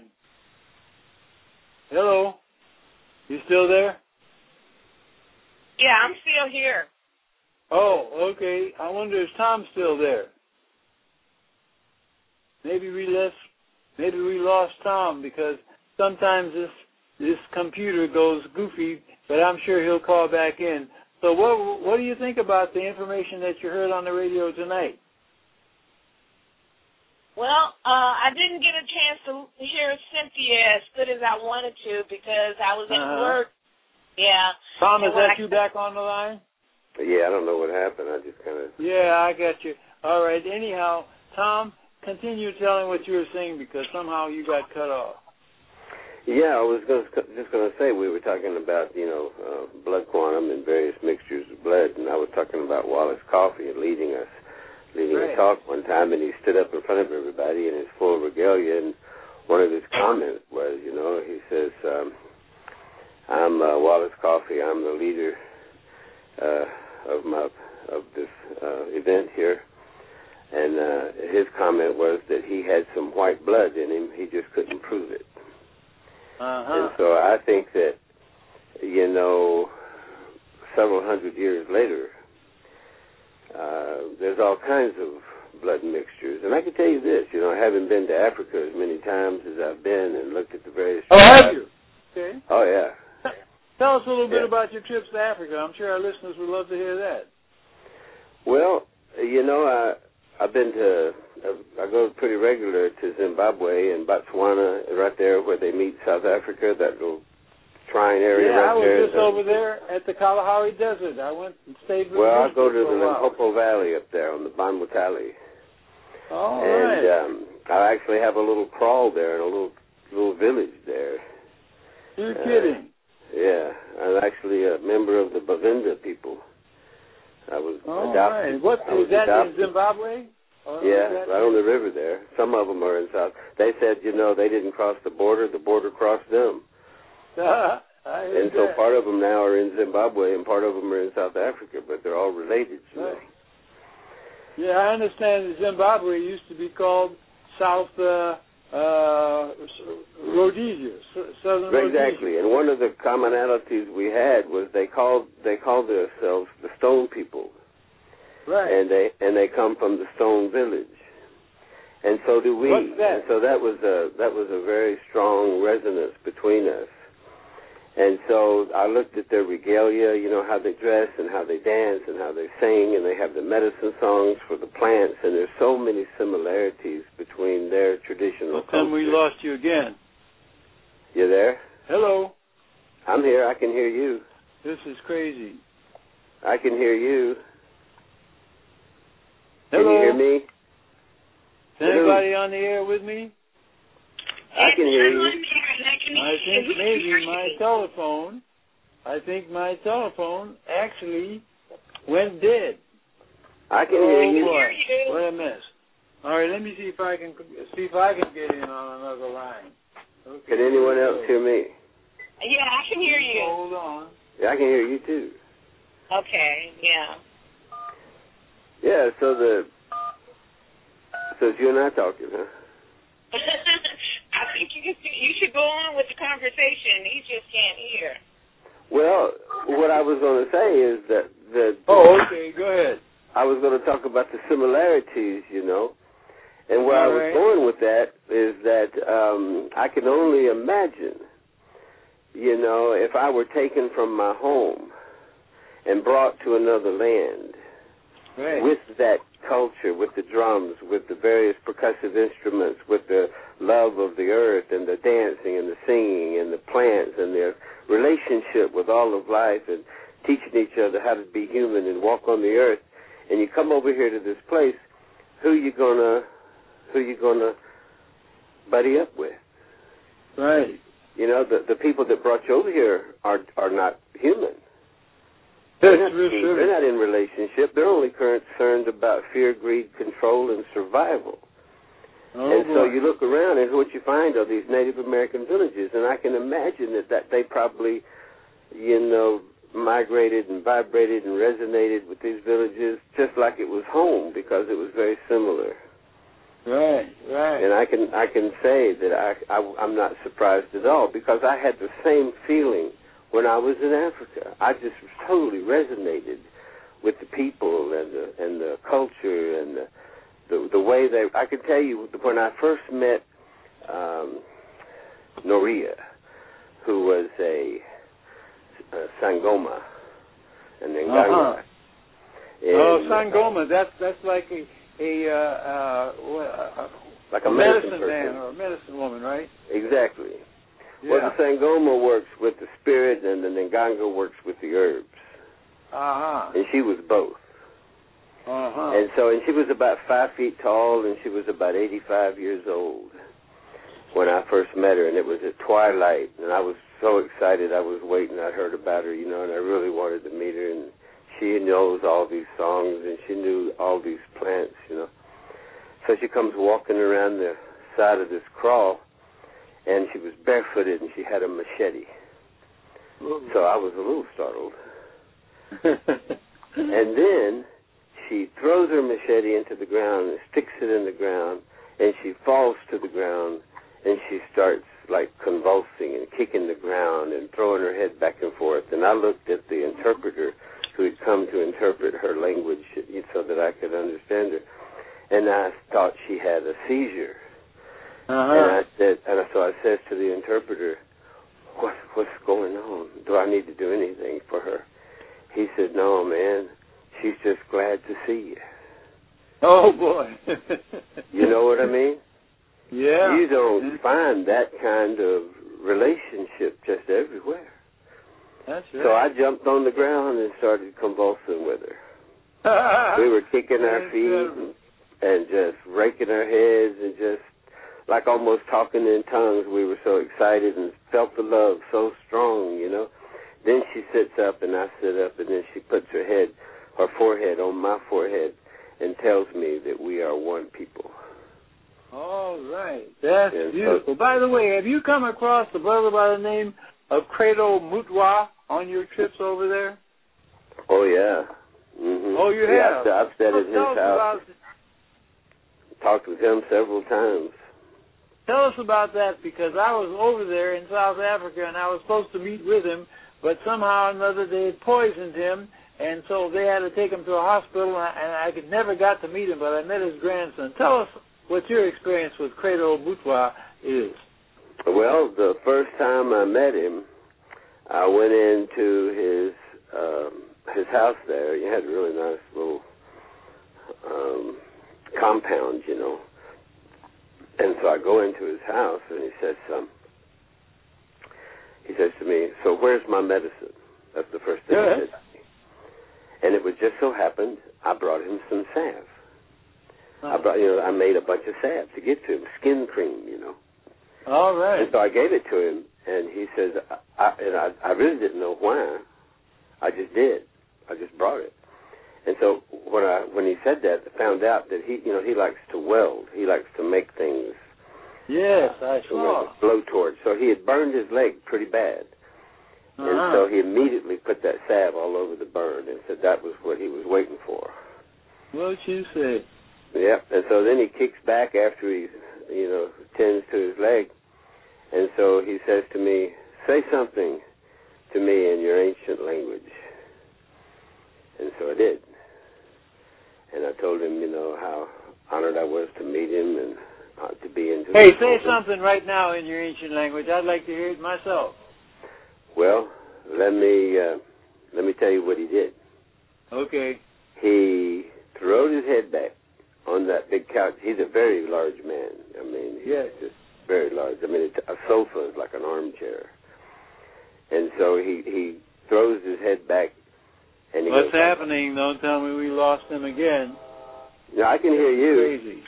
Speaker 3: Hello? You still there?
Speaker 5: Yeah, I'm still here.
Speaker 3: Oh, okay. I wonder if Tom's still there. Maybe we left. Maybe we lost Tom, because sometimes this this computer goes goofy. But I'm sure he'll call back in. So what what do you think about the information that you heard on the radio tonight?
Speaker 5: Well, uh, I didn't get a chance to hear Cynthia as good as I wanted to because I was at
Speaker 3: uh-huh.
Speaker 5: work. Yeah.
Speaker 3: Tom, is that
Speaker 5: I...
Speaker 3: you back on the line?
Speaker 6: Yeah, I don't know what happened. I just kind of...
Speaker 3: Yeah, I got you. All right. Anyhow, Tom, continue telling what you were saying, because somehow you got cut off.
Speaker 6: Yeah, I was gonna, just going to say we were talking about, you know, uh, blood quantum and various mixtures of blood, and I was talking about Wallace Coffey and leading us. leading
Speaker 3: right.
Speaker 6: a talk one time, and he stood up in front of everybody, and it's full of regalia, and one of his comments was, you know, he says, um, I'm uh, Wallace Coffey, I'm the leader uh, of my of this uh, event here, and uh, his comment was that he had some white blood in him, he just couldn't prove it.
Speaker 3: Uh-huh.
Speaker 6: And so I think that, you know, several hundred years later, Uh, there's all kinds of blood mixtures. And I can tell you this, you know, I haven't been to Africa as many times as I've been and looked at the various...
Speaker 3: Oh, have you? Okay.
Speaker 6: Oh, yeah.
Speaker 3: Tell us a little bit
Speaker 6: yeah.
Speaker 3: about your trips to Africa. I'm sure our listeners would love to hear that.
Speaker 6: Well, you know, I, I've been to... I go pretty regular to Zimbabwe and Botswana, right there where they meet South Africa, that little shrine area
Speaker 3: yeah,
Speaker 6: right
Speaker 3: I was
Speaker 6: there.
Speaker 3: just over there at the Kalahari Desert. I went and stayed with
Speaker 6: Well, I go to the
Speaker 3: Limpopo
Speaker 6: Limpopo Valley up there on the Banwatali.
Speaker 3: All
Speaker 6: and
Speaker 3: right.
Speaker 6: um, I actually have a little crawl there in a little little village there.
Speaker 3: You're
Speaker 6: uh,
Speaker 3: kidding.
Speaker 6: Yeah, I'm actually a member of the Bavinda people. I was
Speaker 3: All
Speaker 6: adopted.
Speaker 3: right. What,
Speaker 6: I was
Speaker 3: is that
Speaker 6: adopted.
Speaker 3: in Zimbabwe? Or
Speaker 6: Yeah,
Speaker 3: that
Speaker 6: right on the river there. Some of them are in South. They said, you know, they didn't cross the border. The border crossed them.
Speaker 3: Uh, I heard
Speaker 6: and so
Speaker 3: that.
Speaker 6: part of them now are in Zimbabwe and part of them are in South Africa, but they're all related, you
Speaker 3: right.
Speaker 6: know.
Speaker 3: Yeah, I understand that Zimbabwe used to be called South uh, uh, Rhodesia, Southern
Speaker 6: Exactly,
Speaker 3: Rhodesia.
Speaker 6: and one of the commonalities we had was they called they called themselves the Stone People,
Speaker 3: right?
Speaker 6: And they and they come from the Stone Village, and so do we.
Speaker 3: What's that?
Speaker 6: And so that was a that was a very strong resonance between us. And so I looked at their regalia, you know, how they dress and how they dance and how they sing, and they have the medicine songs for the plants, and there's so many similarities between their traditional
Speaker 3: Well, then we lost you again.
Speaker 6: You there?
Speaker 3: Hello.
Speaker 6: I'm here. I can hear you.
Speaker 3: This is crazy.
Speaker 6: I can hear you.
Speaker 3: Hello.
Speaker 6: Can you hear me?
Speaker 3: Is anybody on the air with me?
Speaker 6: I can hear you.
Speaker 3: I think maybe my telephone, I think my telephone actually went dead.
Speaker 6: I can
Speaker 3: oh,
Speaker 6: hear you.
Speaker 3: Boy. What a mess. All right, let me see if I can see if I can get in on another line. Okay.
Speaker 6: Can anyone else hear me?
Speaker 5: Yeah, I can hear you.
Speaker 3: Hold on.
Speaker 6: Yeah, I can hear you too.
Speaker 5: Okay, yeah.
Speaker 6: Yeah, so the so it's you and I talking, huh?
Speaker 5: I think you can, you should go on with the conversation. He just can't hear.
Speaker 6: Well, what I was going to say is that that.
Speaker 3: Oh, okay. Go ahead.
Speaker 6: I was going to talk about the similarities, you know, and where
Speaker 3: All
Speaker 6: I was
Speaker 3: right.
Speaker 6: going with that is that um, I can only imagine, you know, if I were taken from my home and brought to another land.
Speaker 3: Right.
Speaker 6: With that culture, with the drums, with the various percussive instruments, with the love of the earth and the dancing and the singing and the plants and their relationship with all of life and teaching each other how to be human and walk on the earth, and you come over here to this place, who you gonna who you gonna buddy up with?
Speaker 3: Right.
Speaker 6: You know, the the people that brought you over here are are not human.
Speaker 3: That's
Speaker 6: They're not,
Speaker 3: true.
Speaker 6: they're not in relationship. They're only concerned about fear, greed, control, and survival.
Speaker 3: Oh,
Speaker 6: and
Speaker 3: boy.
Speaker 6: so you look around, and what you find are these Native American villages, and I can imagine that, that they probably, you know, migrated and vibrated and resonated with these villages just like it was home because it was very similar.
Speaker 3: Right, right.
Speaker 6: And I can I can say that I, I I'm not surprised at all because I had the same feeling when I was in Africa. I just totally resonated with the people and the and the culture and the the, the way they. I can tell you when I first met um, Noria, who was a, a Sangoma, and then
Speaker 3: Uh-huh. Oh,
Speaker 6: and,
Speaker 3: Sangoma. That's that's like a a, uh, uh, uh,
Speaker 6: like
Speaker 3: a
Speaker 6: a
Speaker 3: medicine,
Speaker 6: medicine
Speaker 3: man
Speaker 6: person.
Speaker 3: or a medicine woman, right?
Speaker 6: Exactly.
Speaker 3: Yeah.
Speaker 6: Well, the Sangoma works with the spirit, and the Nganga works with the herbs.
Speaker 3: Uh-huh.
Speaker 6: And she was both.
Speaker 3: Uh-huh.
Speaker 6: And so, and she was about five feet tall, and she was about eighty-five years old when I first met her, and it was at twilight, and I was so excited. I was waiting. I'd heard about her, you know, and I really wanted to meet her, and she knows all these songs, and she knew all these plants, you know. So she comes walking around the side of this kraal, and she was barefooted, and she had a machete.
Speaker 3: Ooh.
Speaker 6: So I was a little startled. And then she throws her machete into the ground and sticks it in the ground, and she falls to the ground, and she starts, like, convulsing and kicking the ground and throwing her head back and forth. And I looked at the interpreter who had come to interpret her language so that I could understand her, and I thought she had a seizure.
Speaker 3: Uh-huh.
Speaker 6: And I said, and so I said to the interpreter, what, what's going on? Do I need to do anything for her? He said, no, man, she's just glad to see you.
Speaker 3: Oh, boy.
Speaker 6: You know what I mean?
Speaker 3: Yeah.
Speaker 6: You don't find that kind of relationship just everywhere.
Speaker 3: That's right.
Speaker 6: So I jumped on the ground and started convulsing with her. We were kicking our feet and, and just raking our heads and just like almost talking in tongues. We were so excited and felt the love so strong, you know. Then she sits up and I sit up, and then she puts her head, her forehead on my forehead and tells me that we are one people.
Speaker 3: All right. That's
Speaker 6: and
Speaker 3: beautiful.
Speaker 6: So,
Speaker 3: by the way, have you come across a brother by the name of Credo Mutwa on your trips over there?
Speaker 6: Oh, yeah. Mm-hmm.
Speaker 3: Oh, you
Speaker 6: yeah,
Speaker 3: have?
Speaker 6: I've, I've stayed
Speaker 3: well,
Speaker 6: at his
Speaker 3: tell us
Speaker 6: house.
Speaker 3: About,
Speaker 6: talked with him several times.
Speaker 3: tell us about that, because I was over there in South Africa, and I was supposed to meet with him, but somehow or another they had poisoned him, and so they had to take him to a hospital, and I, and I could never got to meet him, but I met his grandson. Tell us what your experience with Credo Mutwa is.
Speaker 6: Well, the first time I met him, I went into his um, his house there. He had a really nice little um, compound, you know. And so I go into his house, and he says, um, he says to me, so where's my medicine? That's the first thing
Speaker 3: Yeah.
Speaker 6: he said to me. And it would just so happened I brought him some salve.
Speaker 3: Oh.
Speaker 6: I brought, you know, I made a bunch of salve to get to him, skin cream, you know.
Speaker 3: All right.
Speaker 6: And so I gave it to him, and he says, I, and I, I really didn't know why. I just did. I just brought it. And so when I when he said that, I found out that he, you know, he likes to weld. He likes to make things.
Speaker 3: Yes,
Speaker 6: uh,
Speaker 3: I saw.
Speaker 6: Like a blowtorch. So he had burned his leg pretty bad. Uh-huh. And so he immediately put that salve all over the burn and said that was what he was waiting for.
Speaker 3: What you say?
Speaker 6: Yep. And so then he kicks back after he, you know, tends to his leg. And so he says to me, say something to me in your ancient language. And so I did. And I told him, you know, how honored I was to meet him and uh, to be in.
Speaker 3: Hey, say something right now in your ancient language. I'd like to hear it myself.
Speaker 6: Well, let me uh, let me tell you what he did.
Speaker 3: Okay.
Speaker 6: He threw his head back on that big couch. He's a very large man. I mean, he's
Speaker 3: yes.
Speaker 6: just very large. I mean, it, a sofa is like an armchair. And so he, he throws his head back. And he
Speaker 3: What's
Speaker 6: goes,
Speaker 3: happening? Don't tell me we lost him again.
Speaker 6: No, I can hear you.
Speaker 3: Crazy.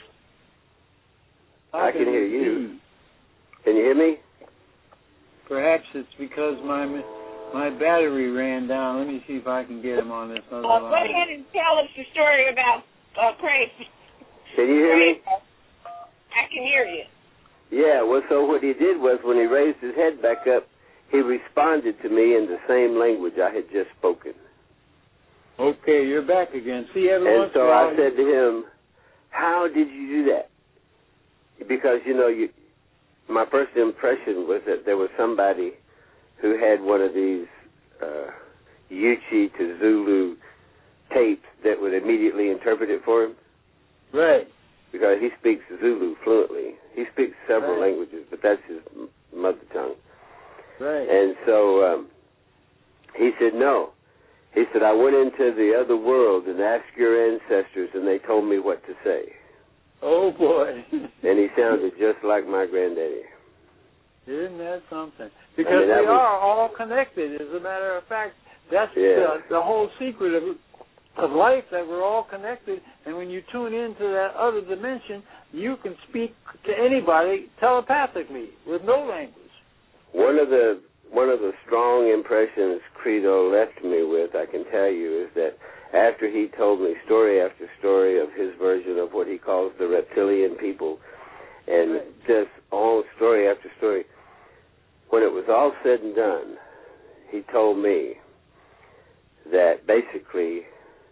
Speaker 6: I, I can hear you. Can you hear me?
Speaker 3: Perhaps it's because my my battery ran down. Let me see if I can get him on this other
Speaker 5: uh,
Speaker 3: line.
Speaker 5: Go ahead and tell us the story about uh, Crazy.
Speaker 6: Can you hear me?
Speaker 5: I can hear you.
Speaker 6: Yeah, well, so what he did was when he raised his head back up, he responded to me in the same language I had just spoken.
Speaker 3: Okay, you're back again. See, everyone.
Speaker 6: And so I said to him, how did you do that? Because, you know, you, my first impression was that there was somebody who had one of these uh, Yuchi to Zulu tapes that would immediately interpret it for him.
Speaker 3: Right.
Speaker 6: Because he speaks Zulu fluently. He speaks several
Speaker 3: right.
Speaker 6: languages, but that's his mother tongue.
Speaker 3: Right.
Speaker 6: And so um, he said, no. He said, I went into the other world and asked your ancestors, and they told me what to say.
Speaker 3: Oh, boy.
Speaker 6: And he sounded just like my granddaddy.
Speaker 3: Isn't that something? Because
Speaker 6: I mean,
Speaker 3: we
Speaker 6: was,
Speaker 3: are all connected. As a matter of fact, that's
Speaker 6: yeah.
Speaker 3: the, the whole secret of of life, that we're all connected. And when you tune into that other dimension, you can speak to anybody telepathically with no language.
Speaker 6: One of the one of the strong impressions Credo left me with, I can tell you, is that after he told me story after story of his version of what he calls the reptilian people, and
Speaker 3: right.
Speaker 6: just all story after story, when it was all said and done, he told me that basically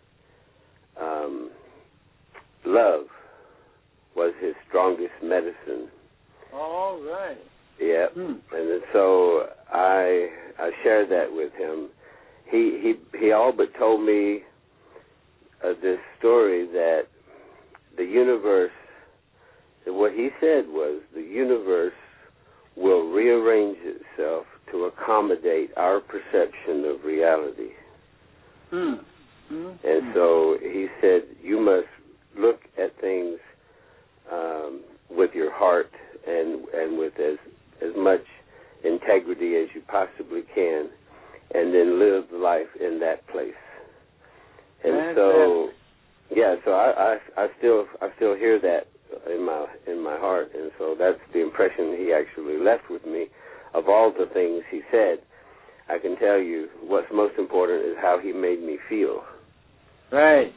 Speaker 6: um, love was his strongest medicine.
Speaker 3: All right.
Speaker 6: Yeah,
Speaker 3: hmm.
Speaker 6: and so I I shared that with him. He he he all but told me uh, this story that the universe, what he said was the universe will rearrange itself to accommodate our perception of reality.
Speaker 3: Mm. Mm.
Speaker 6: And so he said, you must look at things um, with your heart and and with as as much integrity as you possibly can, and then live life in that place. And
Speaker 3: Fantastic.
Speaker 6: so, yeah, so I, I I still I still hear that in my in my heart, and so that's the impression he actually left with me. Of all the things he said, I can tell you what's most important is how he made me feel.
Speaker 3: Right.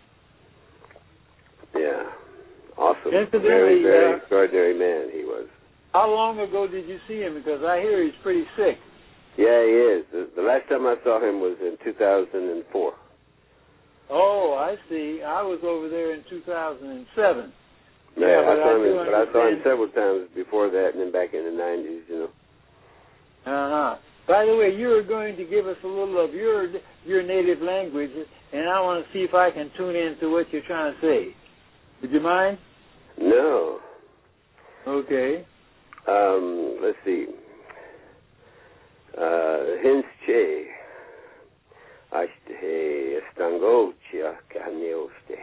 Speaker 6: Yeah. Awesome.
Speaker 3: Incidentally,
Speaker 6: Very, very
Speaker 3: uh,
Speaker 6: extraordinary man he was.
Speaker 3: How long ago did you see him? Because I hear he's pretty sick.
Speaker 6: Yeah, he is. The, the last time I saw him was in two thousand four.
Speaker 3: Oh, I see. I was over there in two thousand seven.
Speaker 6: Yeah,
Speaker 3: yeah
Speaker 6: I
Speaker 3: but,
Speaker 6: saw
Speaker 3: I
Speaker 6: him, but I saw him several times before that, and then back in the nineties, you know.
Speaker 3: Uh-huh. By the way, you were going to give us a little of your your native language, and I want to see if I can tune in to what you're trying to say. Would you mind?
Speaker 6: No.
Speaker 3: Okay.
Speaker 6: Um, let's see. Hins che ashte estangocha kaneoste.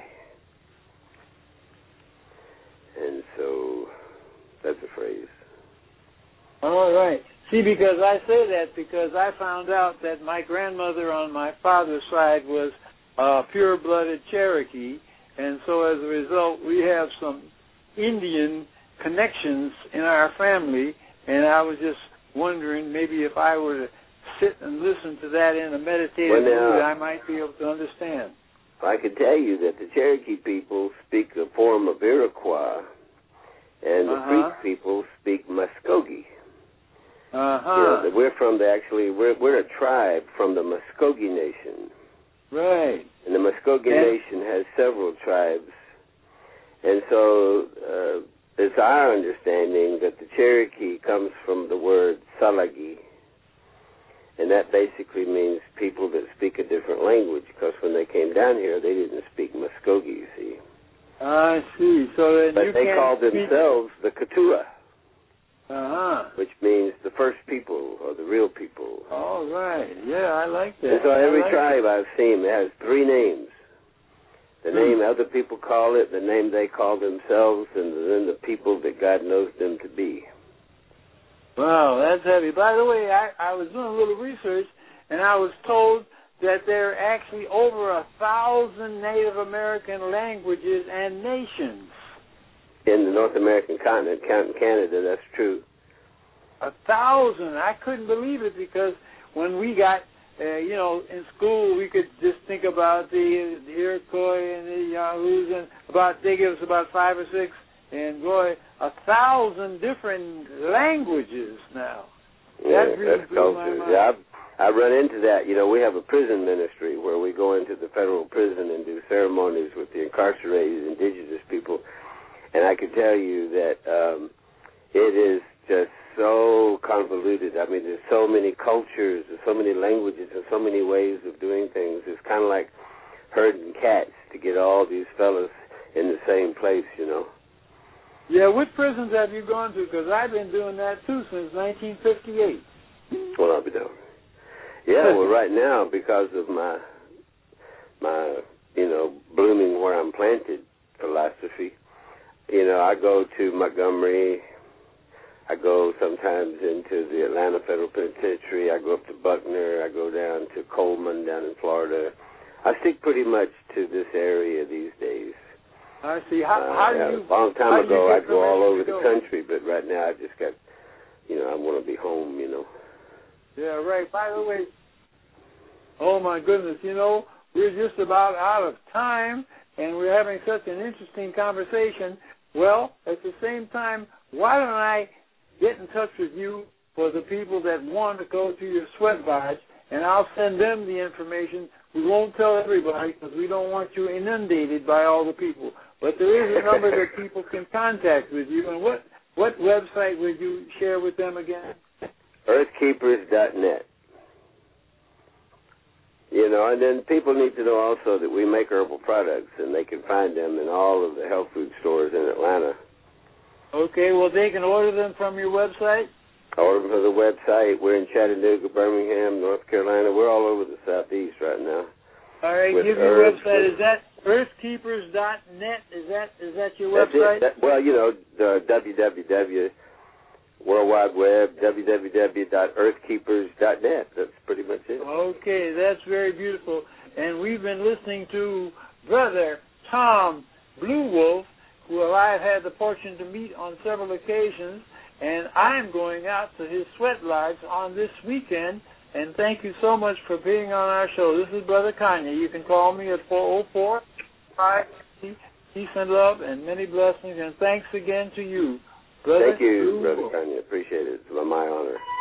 Speaker 6: And so that's a phrase.
Speaker 3: All right. See, because I say that because I found out that my grandmother on my father's side was uh, pure-blooded Cherokee, and so as a result, we have some Indian connections in our family, and I was just wondering maybe if I were to sit and listen to that in a meditative
Speaker 6: well, now,
Speaker 3: mood, I might be able to understand.
Speaker 6: I can tell you that the Cherokee people speak a form of Iroquois, and the
Speaker 3: uh-huh.
Speaker 6: Creek people speak Muskogee.
Speaker 3: Uh-huh.
Speaker 6: You know, we're from the, actually, we're, we're a tribe from the Muskogee Nation.
Speaker 3: Right.
Speaker 6: And the Muskogee
Speaker 3: yeah.
Speaker 6: Nation has several tribes. And so uh, it's our understanding that the Cherokee comes from the word Salagi. And that basically means people that speak a different language, because when they came down here, they didn't speak Muskogee, you see.
Speaker 3: I see. So then
Speaker 6: but
Speaker 3: you
Speaker 6: they
Speaker 3: can't
Speaker 6: called
Speaker 3: speak...
Speaker 6: themselves the Katua,
Speaker 3: uh-huh.
Speaker 6: which means the first people or the real people.
Speaker 3: All right. Yeah, I like that.
Speaker 6: And so every
Speaker 3: like
Speaker 6: tribe
Speaker 3: it.
Speaker 6: I've seen has three names. The
Speaker 3: hmm.
Speaker 6: name other people call it, the name they call themselves, and then the people that God knows them to be.
Speaker 3: Wow, that's heavy. By the way, I, I was doing a little research, and I was told that there are actually over a thousand Native American languages and nations.
Speaker 6: In the North American continent, counting Canada, that's true.
Speaker 3: A thousand. I couldn't believe it, because when we got, uh, you know, in school, we could just think about the, the Iroquois and the Yahoos, and about, they give us about five or six, and boy, a thousand different languages now.
Speaker 6: Yeah,
Speaker 3: that really
Speaker 6: that's
Speaker 3: blew my
Speaker 6: culture.
Speaker 3: mind.
Speaker 6: Yeah, I, I run into that. You know, we have a prison ministry where we go into the federal prison and do ceremonies with the incarcerated indigenous people. And I can tell you that um, it is just so convoluted. I mean, there's so many cultures, there's so many languages, and so many ways of doing things. It's kind of like herding cats to get all these fellas in the same place, you know.
Speaker 3: Yeah, what prisons have you gone to? Because I've been doing that, too, since nineteen fifty-eight.
Speaker 6: Well, I'll be doing. Yeah, well, right now, because of my, my, you know, blooming where I'm planted philosophy, you know, I go to Montgomery. I go sometimes into the Atlanta Federal Penitentiary. I go up to Buckner. I go down to Coleman down in Florida. I stick pretty much to this area these days.
Speaker 3: I see. How,
Speaker 6: uh,
Speaker 3: how do
Speaker 6: yeah,
Speaker 3: you?
Speaker 6: A long time ago, I'd go all over the
Speaker 3: go?
Speaker 6: country, but right now I just got, you know, I want to be home, you know.
Speaker 3: Yeah, right. By the way, oh, my goodness, you know, we're just about out of time, and we're having such an interesting conversation. Well, at the same time, why don't I get in touch with you for the people that want to go to your sweat lodge, and I'll send them the information. We won't tell everybody because we don't want you inundated by all the people. But there is a number that people can contact with you. And what, what website would you share with them again?
Speaker 6: earth keepers dot net. You know, and then people need to know also that we make herbal products, and they can find them in all of the health food stores in Atlanta.
Speaker 3: Okay, well, they can order them from your website?
Speaker 6: Order them from the website. We're in Chattanooga, Birmingham, North Carolina. We're all over the Southeast right now.
Speaker 3: All right, give your website. Is that earth keepers dot net? Is that is that your website?
Speaker 6: That, well, you know, the w w w dot World Wide Web, w w w dot earth keepers dot net. That's pretty much it.
Speaker 3: Okay, that's very beautiful. And we've been listening to Brother Tom Blue Wolf, who I've had the fortune to meet on several occasions, and I'm going out to his sweat lodge on this weekend. And thank you so much for being on our show. This is Brother Kanye. You can call me at four oh four, five peace and love and many blessings. And thanks again to you, Brother.
Speaker 6: Thank you,
Speaker 3: Blue
Speaker 6: Brother
Speaker 3: Wolf.
Speaker 6: Kanye. Appreciate it. It's my honor.